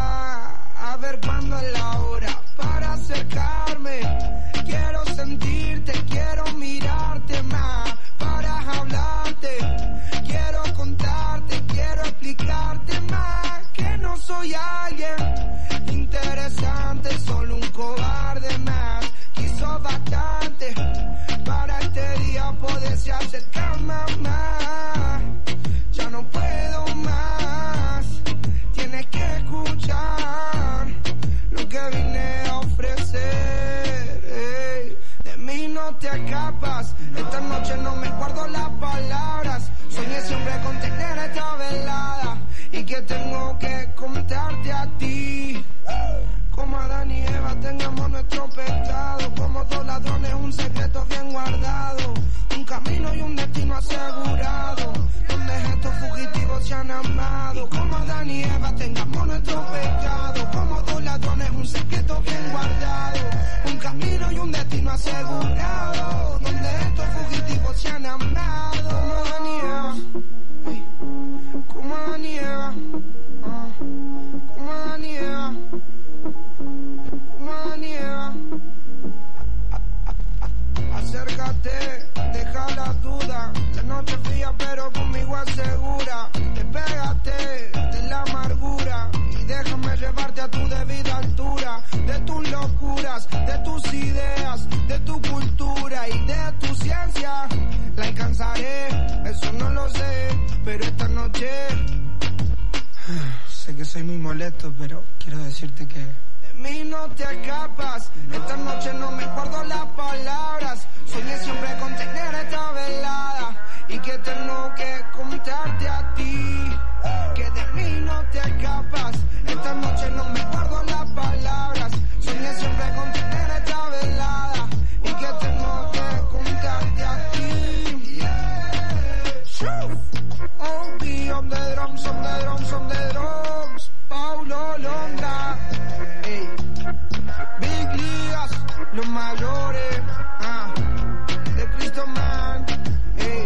a ver cuándo es la hora para acercarme. Quiero sentirte, quiero mirarte más para hablarte, quiero contarte, quiero explicarte más que no soy alguien interesante, solo un cobarde más. Quiso bastante para este día poderse acercar más. Ya no puedo palabras. Soñé siempre con tener esta velada y que tengo que contarte a ti. Como Adán y Eva tengamos nuestro pecado, como dos ladrones un secreto bien guardado, un camino y un destino asegurado, donde estos fugitivos se han amado. Como Adán y Eva tengamos nuestro pecado, como dos ladrones un secreto bien guardado, un camino y un destino asegurado, donde estos fugitivos se han amado. Como Adán y Eva, como Adán y Eva, como Adán y Eva, como Adán y Eva. Acércate, deja la duda, la noche fría pero conmigo asegura. Despégate de la amargura y déjame llevarte a tu debida altura, de tus locuras, de tus ideas, de tu cultura y de tu ciencia. La alcanzaré, eso no lo sé, pero esta noche sé que soy muy molesto, pero quiero decirte que de mí no te escapas. Esta noche no me guardo las palabras. Soñé siempre con tener esta velada y que tengo que contarte a ti, que de mí no te escapas. Esta noche no me guardo las palabras. Soñé siempre con tener esta velada y que tengo que contarte a ti. Yeah. Oh, be on the drums, on the drums, on the drums. Paulo Londra. Hey. Big Ligas, los mayores. De Cristo Man. Hey.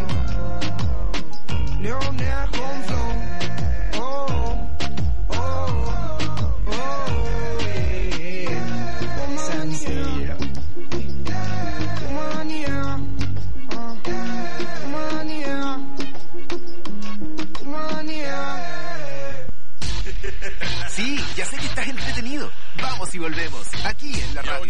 Leonel con flow. Oh, oh, oh, hey. Como Daniela. Como Daniela. Como Daniela. Como Daniela. Sí, ya sé que estás entretenido. Vamos y volvemos. Aquí en la radio.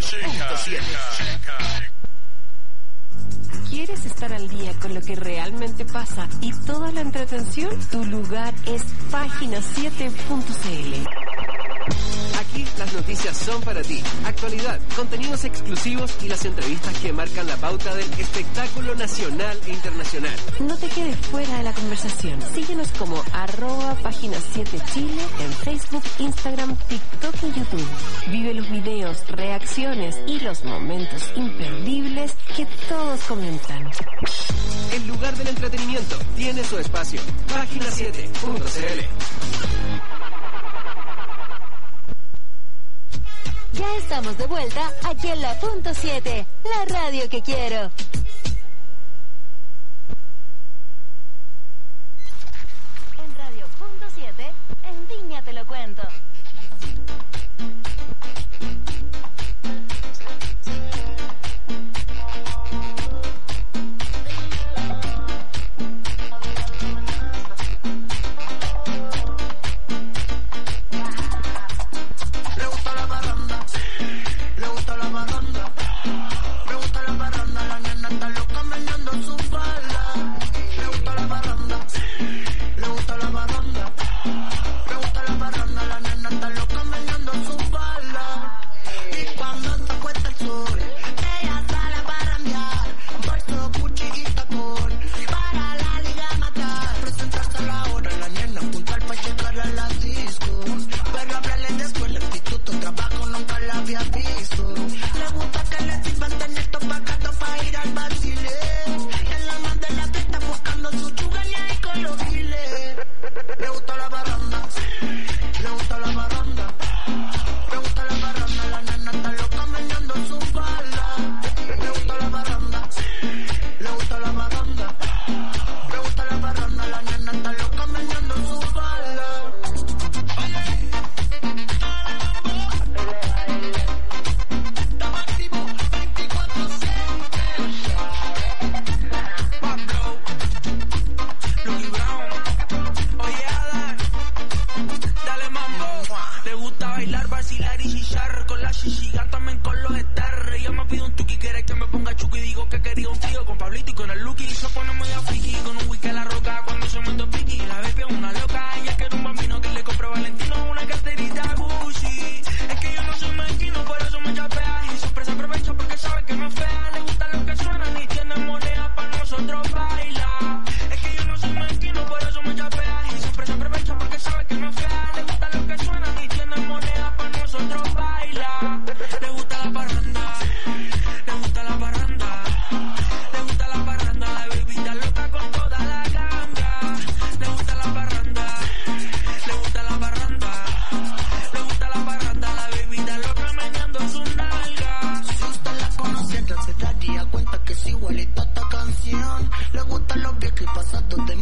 ¿Quieres estar al día con lo que realmente pasa y toda la entretención? Tu lugar es página7.cl. Aquí las noticias son para ti. Actualidad, contenidos exclusivos y las entrevistas que marcan la pauta del espectáculo nacional e internacional. No te quedes fuera de la conversación. Síguenos como @página7chile en Facebook, Instagram, TikTok y YouTube. Vive los videos, reacciones y los momentos imperdibles que todos comentan. El lugar del entretenimiento tiene su espacio. Página7.cl. Ya estamos de vuelta aquí en la Punto 7, la radio que quiero. En Radio Punto 7, en Viña te lo cuento.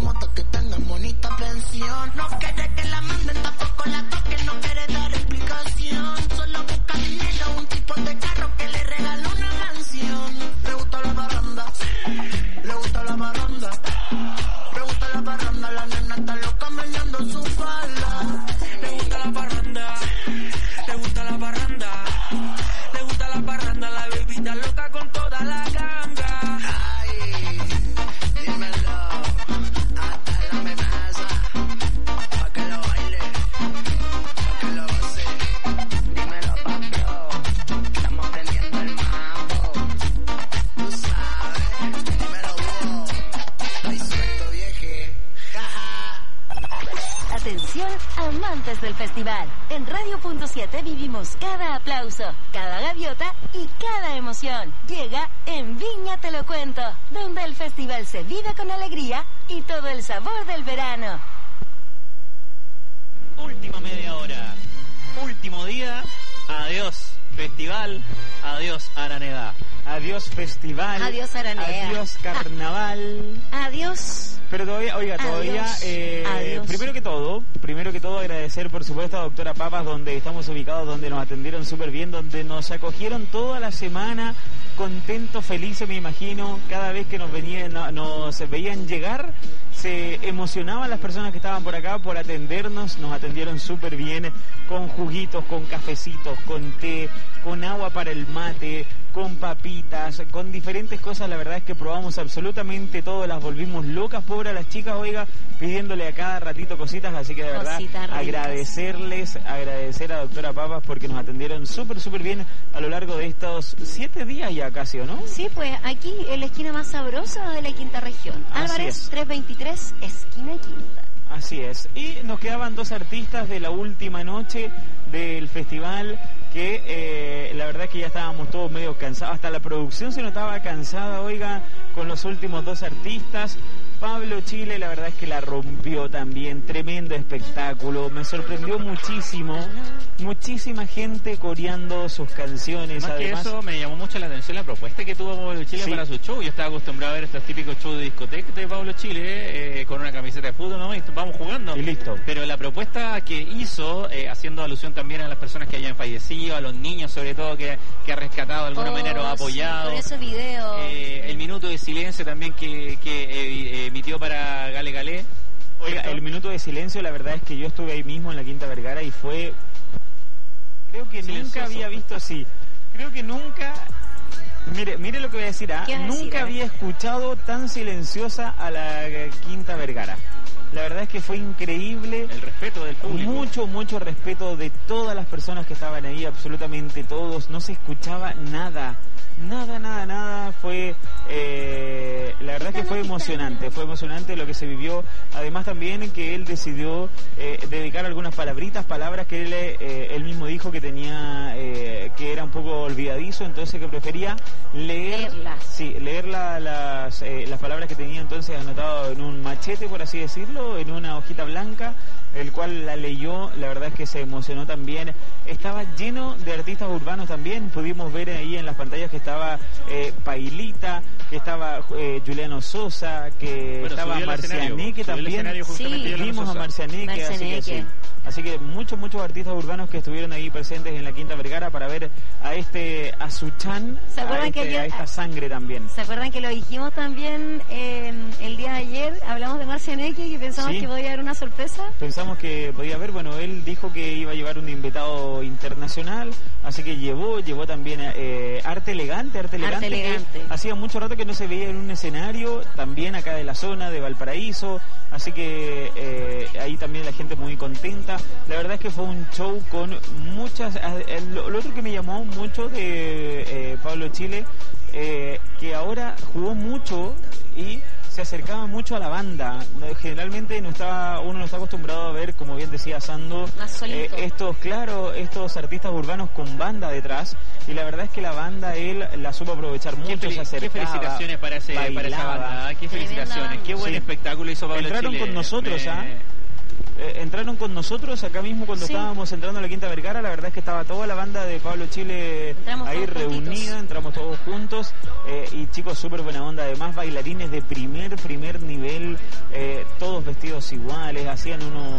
moto que tengan bonita pensión. No quiere que la manden, tampoco la toquen, no quiere dar explicación. Solo busca dinero, un tipo de carro que le regaló una mansión. Le gusta la barranda, le gusta la barranda. Le gusta la barranda, la nena está loca meneando su falda. Le gusta la barranda, le gusta la barranda. Le gusta la barranda, la baby está loca con toda la ganga. Ay, dímelo, hasta la amenaza, pa' que lo baile, pa' que lo goce. Dímelo, papi, estamos prendiendo el mambo. Tú sabes, dímelo, wow, estoy suelto, vieje. Atención, amantes del festival. En Radio.7 vivimos cada aplauso, cada gaviota y cada emoción. Llega En Viña Te Lo Cuento, donde el festival se vive con alegría y todo el sabor del verano. Última media hora, último día, adiós festival, adiós Araneda. Adiós festival. Adiós Araneda. Adiós carnaval. Adiós. Pero todavía, oiga, todavía, Adiós. Primero que todo agradecer por supuesto a Doctora Papas, donde estamos ubicados, donde nos atendieron súper bien, donde nos acogieron toda la semana, contentos, felices, me imagino, cada vez que nos veían llegar, se emocionaban las personas que estaban por acá por atendernos, nos atendieron súper bien, con juguitos, con cafecitos, con té, con agua para el mate, con papitas, con diferentes cosas. La verdad es que probamos absolutamente todo, las volvimos locas, pobres las chicas, oiga, pidiéndole a cada ratito cositas, así que de verdad agradecer a Doctora Papas porque nos atendieron súper bien a lo largo de estos 7 días ya casi, ¿o no? Sí, pues aquí en la esquina más sabrosa de la quinta región. Así Álvarez es. 323, esquina quinta. Así es. Y nos quedaban 2 artistas de la última noche del festival que la verdad es que ya estábamos todos medio cansados. Hasta la producción se notaba cansada, oiga, con los últimos 2 artistas. Pablo Chile, la verdad es que la rompió también, tremendo espectáculo, me sorprendió muchísimo, muchísima gente coreando sus canciones. Más además, que eso, me llamó mucho la atención la propuesta que tuvo Pablo Chile para su show. Yo estaba acostumbrado a ver estos típicos shows de discoteca de Pablo Chile, con una camiseta de fútbol, ¿no? Y vamos jugando. Y listo. Pero la propuesta que hizo, haciendo alusión también a las personas que hayan fallecido, a los niños sobre todo, que ha rescatado de alguna manera o ha apoyado. Por esos videos. El minuto de silencio también que emitió para Gale Gale. Oiga, el minuto de silencio, la verdad es que yo estuve ahí mismo en la Quinta Vergara y fue... Creo que nunca había visto así. Creo que nunca... Mire lo que voy a decir, nunca había escuchado tan silenciosa a la Quinta Vergara. La verdad es que fue increíble. El respeto del público. Mucho respeto de todas las personas que estaban ahí, absolutamente todos. No se escuchaba nada. Nada. Fue, la verdad es que fue emocionante lo que se vivió. Además también que él decidió dedicar algunas palabras que él mismo dijo que tenía, que era un poco olvidadizo, entonces que prefería leer las palabras que tenía entonces anotado en un machete, por así decirlo, en una hojita blanca, el cual la leyó. La verdad es que se emocionó también. Estaba lleno de artistas urbanos también. Pudimos ver ahí en las pantallas que estaba Pailita, que estaba Juliano Sosa, que estaba Marcianeque también. Vimos a Marcianeque, así que muchos Azuchan, artistas urbanos que estuvieron ahí presentes en la Quinta Vergara para ver a Azuchan, a esta sangre también. ¿Se acuerdan que lo dijimos también el día de ayer? Hablamos de Marcianeque y pensamos que podía haber una sorpresa. Pensamos que podía haber, bueno, él dijo que iba a llevar un invitado internacional, así que llevó también Arte Elegante. Hacía mucho rato que no se veía en un escenario, también acá de la zona de Valparaíso, así que ahí también la gente muy contenta. La verdad es que fue un show con muchas... Lo otro que me llamó mucho de Pablo Chile, que ahora jugó mucho y se acercaba mucho a la banda. Generalmente uno no está acostumbrado a ver, como bien decía Sando, estos artistas urbanos con banda detrás, y la verdad es que la banda él la supo aprovechar mucho, se acercaba. Qué felicitaciones para esa banda, qué felicitaciones, qué buen espectáculo hizo Pablo Chile. Entraron con nosotros, entraron con nosotros acá mismo cuando estábamos entrando a la Quinta Vergara. La verdad es que estaba toda la banda de Pablo Chile entramos ahí reunida, entramos todos juntos, y chicos, súper buena onda, además bailarines de primer nivel, todos vestidos iguales, hacían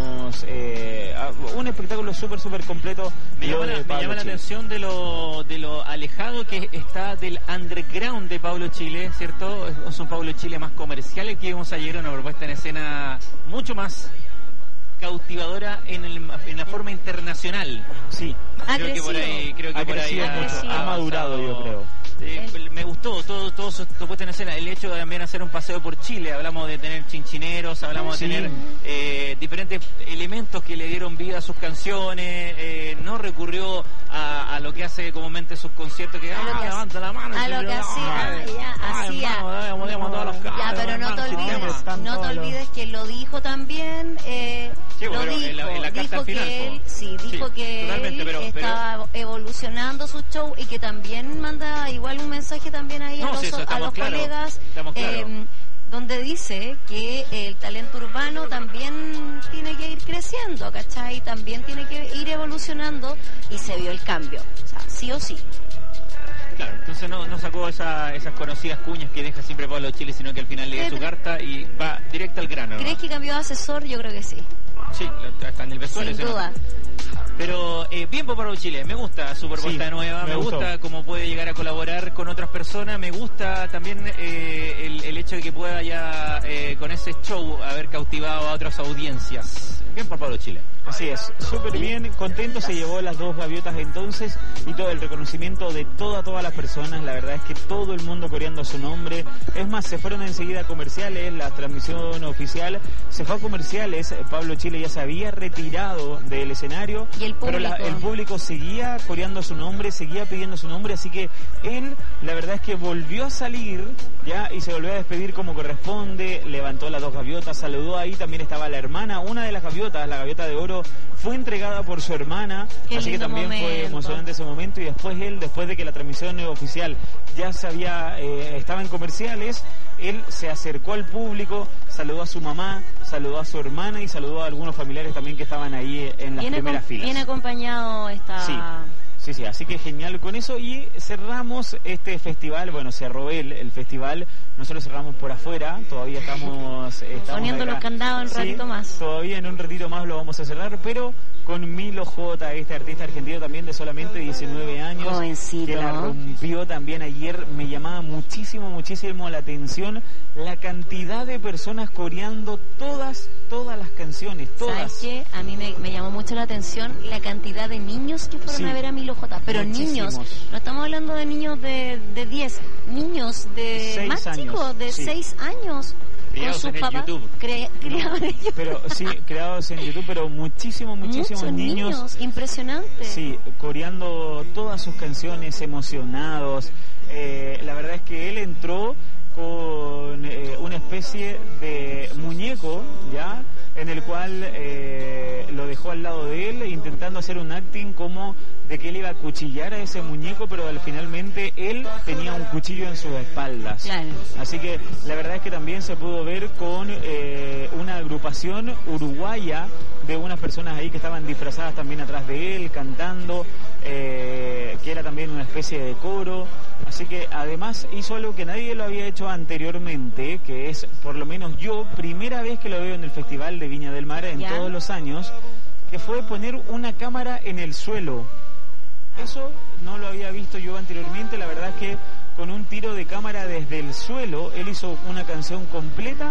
un espectáculo súper completo. Me llama la atención de lo alejado que está del underground de Pablo Chile, ¿cierto? Es un Pablo Chile más comercial, el que vimos ayer, una propuesta en escena mucho más cautivadora en la forma internacional. Sí, creo que por ahí ha madurado, yo creo. Me gustó todo su puesta en escena, el hecho de también hacer un paseo por Chile. Hablamos de tener chinchineros, hablamos de tener diferentes elementos que le dieron vida a sus canciones. No recurrió a lo que hace comúnmente sus conciertos, que levanta la mano, a lo que hacía, pero no te olvides que lo dijo también. Lo dijo, en la carta final, dijo que él estaba evolucionando su show y que también manda igual un mensaje también ahí a los colegas, donde dice que el talento urbano también tiene que ir creciendo, ¿cachai? También tiene que ir evolucionando, y se vio el cambio, o sea, sí o sí. Claro, entonces no sacó esas conocidas cuñas que deja siempre Pablo Chile, sino que al final lee su carta y va directo al grano. ¿Crees que cambió de asesor? Yo creo que sí. Sí, está en el vestuario. Sin duda. Pero bien por Pablo Chile, me gusta su propuesta nueva, me gusta cómo puede llegar a colaborar con otras personas, me gusta también el hecho de que pueda ya con ese show haber cautivado a otras audiencias. Bien por Pablo Chile. Así es, súper bien, contento, se llevó las 2 gaviotas entonces, y todo el reconocimiento de todas las personas. La verdad es que todo el mundo coreando su nombre. Es más, se fueron enseguida a comerciales, la transmisión oficial se fue a comerciales. Pablo Chile ya se había retirado del escenario, pero el público seguía coreando su nombre, seguía pidiendo su nombre, así que él, la verdad es que volvió a salir ya y se volvió a despedir como corresponde, levantó las 2 gaviotas, saludó ahí, también estaba la hermana, una de las gaviotas, la gaviota de oro, fue entregada por su hermana, así que también fue emocionante ese momento. Y después después de que la transmisión oficial ya estaba en comerciales, él se acercó al público, saludó a su mamá, saludó a su hermana y saludó a algunos familiares también que estaban ahí en las primeras filas. Bien acompañado Sí, así que genial con eso. Y cerramos este festival, cerró el festival, nosotros cerramos por afuera, todavía estamos poniendo los candados un ratito más. Todavía en un ratito más lo vamos a cerrar, pero con Milo J, este artista argentino también de solamente 19 años, jovencito, que la rompió también ayer. Me llamaba muchísimo la atención la cantidad de personas coreando todas las canciones, todas. ¿Sabes qué? A mí me llamó mucho la atención la cantidad de niños que fueron a ver a Milo J, pero niños, no estamos hablando de niños de 10, niños de 6 más años, chicos, de 6 años. Criados con sus papás, criados en YouTube. Pero sí, creados en YouTube, pero muchísimos niños. Impresionante. Sí, coreando todas sus canciones, emocionados. La verdad es que él entró con una especie de muñeco, ¿ya? En el cual lo dejó al lado de él, intentando hacer un acting como de que él iba a cuchillar a ese muñeco, pero finalmente él tenía un cuchillo en sus espaldas. Claro. Así que la verdad es que también se pudo ver con una agrupación uruguaya de unas personas ahí que estaban disfrazadas también atrás de él, cantando, que era también una especie de coro. Así que además hizo algo que nadie lo había hecho anteriormente, que es, por lo menos yo, primera vez que lo veo en el Festival de Viña del Mar en todos los años, que fue poner una cámara en el suelo. Eso no lo había visto yo anteriormente. La verdad es que con un tiro de cámara desde el suelo, él hizo una canción completa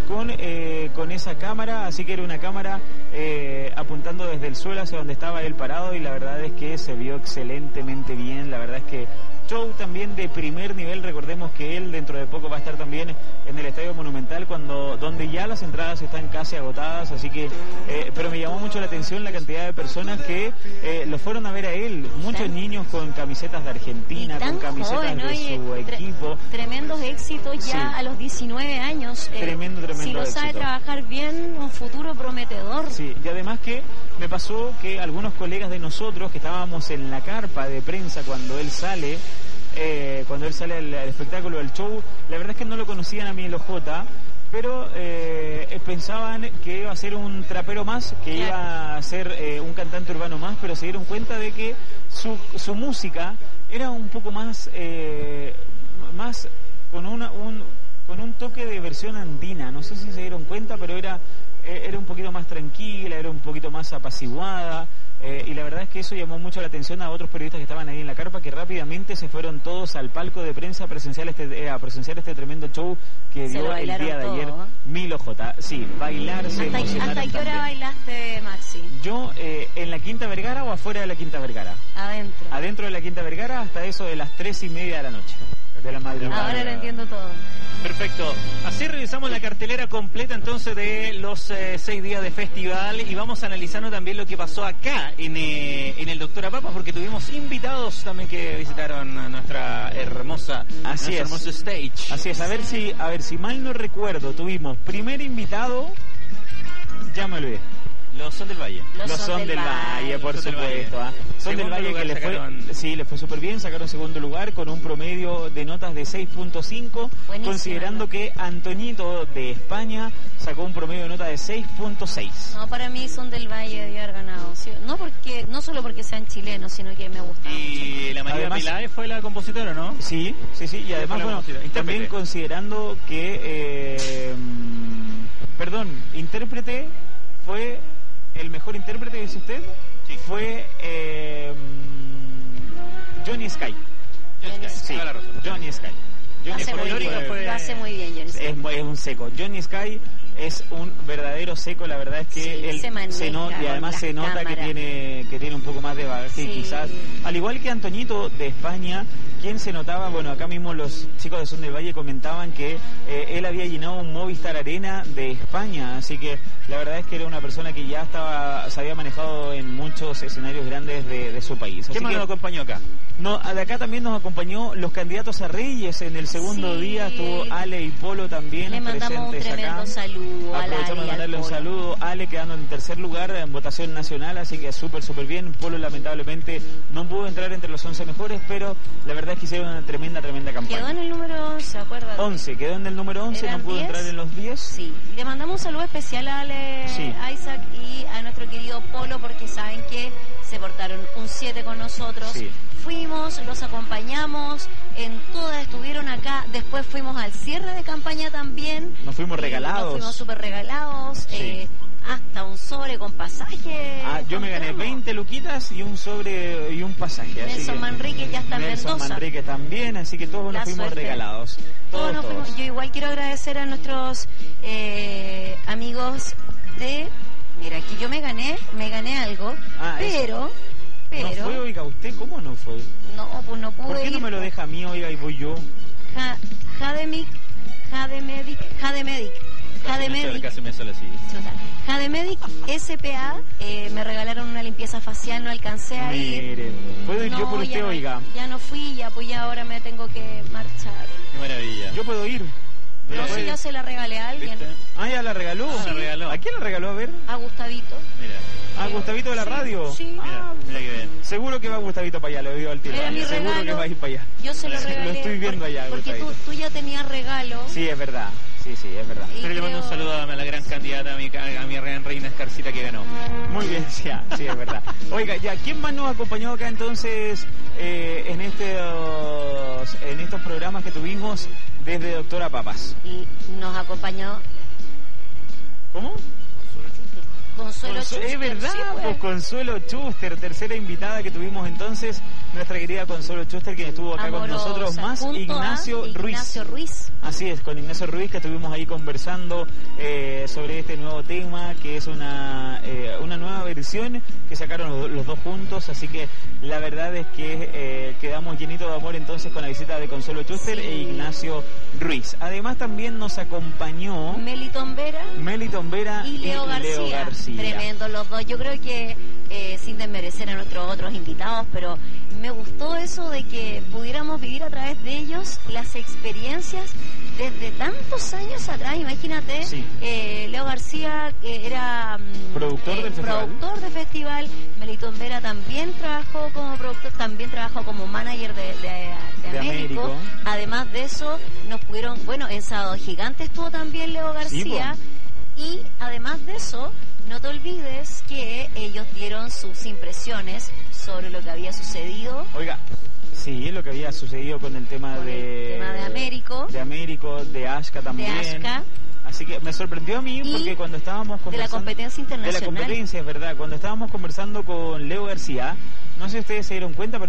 con esa cámara, así que era una cámara apuntando desde el suelo hacia donde estaba él parado, y la verdad es que se vio excelentemente bien. La verdad es que show también de primer nivel. Recordemos que él dentro de poco va a estar también en el Estadio Monumental, donde ya las entradas están casi agotadas, así que pero me llamó mucho la atención la cantidad de personas que lo fueron a ver a él, muchos niños con camisetas de Argentina, con camisetas de su equipo. Tremendos éxitos ya a los 19 años. Tremendo si lo sabe trabajar bien, un futuro prometedor. Sí, y además que me pasó que algunos colegas de nosotros que estábamos en la carpa de prensa cuando él sale al espectáculo, del show, la verdad es que no lo conocían a Milo J, pero pensaban que iba a ser un trapero más, que iba a ser un cantante urbano más, pero se dieron cuenta de que su música era un poco más con un toque de versión andina. No sé si se dieron cuenta, pero era un poquito más tranquila, era un poquito más apaciguada. Y la verdad es que eso llamó mucho la atención a otros periodistas que estaban ahí en la carpa, que rápidamente se fueron todos al palco de prensa a presenciar este tremendo show que dio el día de ayer Milo J. Sí, bailarse. ¿Hasta qué hora bailaste, Maxi? Yo, ¿en la Quinta Vergara o afuera de la Quinta Vergara? Adentro. Adentro de la Quinta Vergara hasta eso de las 3:30 de la noche. De la madrugada. Ahora lo entiendo todo. Perfecto. Así revisamos la cartelera completa entonces de los 6 días de festival y vamos analizando también lo que pasó acá en el Doctora Papas, porque tuvimos invitados también que visitaron nuestra hermosa hermoso stage. Así es, a ver si mal no recuerdo, tuvimos primer invitado, ya me olvidé. Los Son del Valle. Los Son del Valle, por supuesto. Son del Valle que le fue súper bien, sacaron segundo lugar con un promedio de notas de 6.5, considerando que Antoñito de España sacó un promedio de nota de 6.6. No, para mí Son del Valle debió haber ganado. ¿Sí? No solo porque sean chilenos, sino que me gusta. Y la María Piláez fue la compositora, ¿no? Sí, y además, bueno, también considerando que, intérprete fue... El mejor intérprete, dice usted, fue Johnny Sky. Johnny Sky. Lo hace muy bien, Johnny Sky. Es un seco. Johnny Sky es un verdadero seco, la verdad es que él se nota, y además se nota que tiene un poco más de bagaje, quizás, al igual que Antoñito de España, quien se notaba, bueno, acá mismo los chicos de Son del Valle comentaban que él había llenado un Movistar Arena de España, así que la verdad es que era una persona que ya se había manejado en muchos escenarios grandes de su país. ¿Qué más nos acompañó acá? De acá también nos acompañó los candidatos a Reyes en el segundo día, estuvo Ale y Polo también presentes acá. Le mandamos un tremendo saludo. Aprovechamos de mandarle un saludo. Ale quedando en tercer lugar en votación nacional, así que súper bien. Polo lamentablemente no pudo entrar entre los 11 mejores, pero la verdad es que hicieron una tremenda campaña. Quedó en el número 11, acuérdate. 11, quedó en el número 11, no pudo entrar en los 10. Sí, le mandamos un saludo especial a Ale, Isaac y a nuestro querido Polo, porque saben que se portaron un 7 con nosotros. Fuimos, los acompañamos, en todas estuvieron acá, después fuimos al cierre de campaña también. Nos fuimos regalados. Nos fuimos súper regalados, hasta un sobre con pasaje. Yo me gané 20 luquitas y un sobre y un pasaje. Nelson Manrique ya está en Mendoza. Nelson Manrique también, así que todos nos fuimos regalados. Todos nos fuimos. Yo igual quiero agradecer a nuestros amigos de... Mira, aquí yo me gané algo, pero... ¿No fue, oiga, usted? ¿Cómo no fue? No, pues no pude. ¿Por qué no me lo deja a mí, oiga, y voy yo? Jademedic SPA, me regalaron una limpieza facial, no alcancé a ir. Mire, ¿puedo ir yo por usted, oiga? Ya no fui, pues ya ahora me tengo que marchar. Qué maravilla. ¿Yo puedo ir? No, si yo se la regalé a alguien. ¿Ya la regaló? La regaló. ¿A quién la regaló? A ver. A Gustavito. Mira. ¿A Gustavito de la radio? Sí. Mira que bien. Seguro que va Gustavito para allá, lo digo al tiro. Era mi Seguro regalo. Que va a ir para allá. Yo se lo regalé. Lo estoy viendo allá, porque tú ya tenías regalo. Sí, es verdad. Sí, es verdad. Pero le mando un saludo a la gran candidata, a mi gran reina Escarcita que ganó. Muy bien, sí, es verdad. Oiga, ¿quién más nos acompañó acá entonces en estos programas que tuvimos desde Doctora Papas? Y nos acompañó... ¿Cómo? Consuelo Schuster. Es verdad, pues Consuelo Schuster, tercera invitada que tuvimos entonces, nuestra querida Consuelo Schuster, quien estuvo acá con nosotros, más Ignacio Ruiz. Así es, con Ignacio Ruiz, que estuvimos ahí conversando sobre este nuevo tema, que es una nueva versión que sacaron los dos juntos, así que la verdad es que quedamos llenitos de amor entonces con la visita de Consuelo Schuster e Ignacio Ruiz. Además también nos acompañó Meliton Vera y Leo García. Tremendo los dos. Yo creo que sin desmerecer a nuestros otros invitados, pero me gustó eso de que pudiéramos vivir a través de ellos las experiencias desde tantos años atrás, imagínate, Leo García, que era productor del festival, Melitón Vera también trabajó como productor, también trabajó como manager de Américo. Además de eso, en Sábado Gigante estuvo también Leo García, y además de eso, no te olvides que ellos dieron sus impresiones sobre lo que había sucedido. Oiga, sí, lo que había sucedido con el tema de Américo. De Américo, de Ashka también. De Ashka. Así que me sorprendió a mí porque cuando estábamos conversando... De la competencia internacional. De la competencia, es verdad. Cuando estábamos conversando con Leo García, no sé si ustedes se dieron cuenta, pero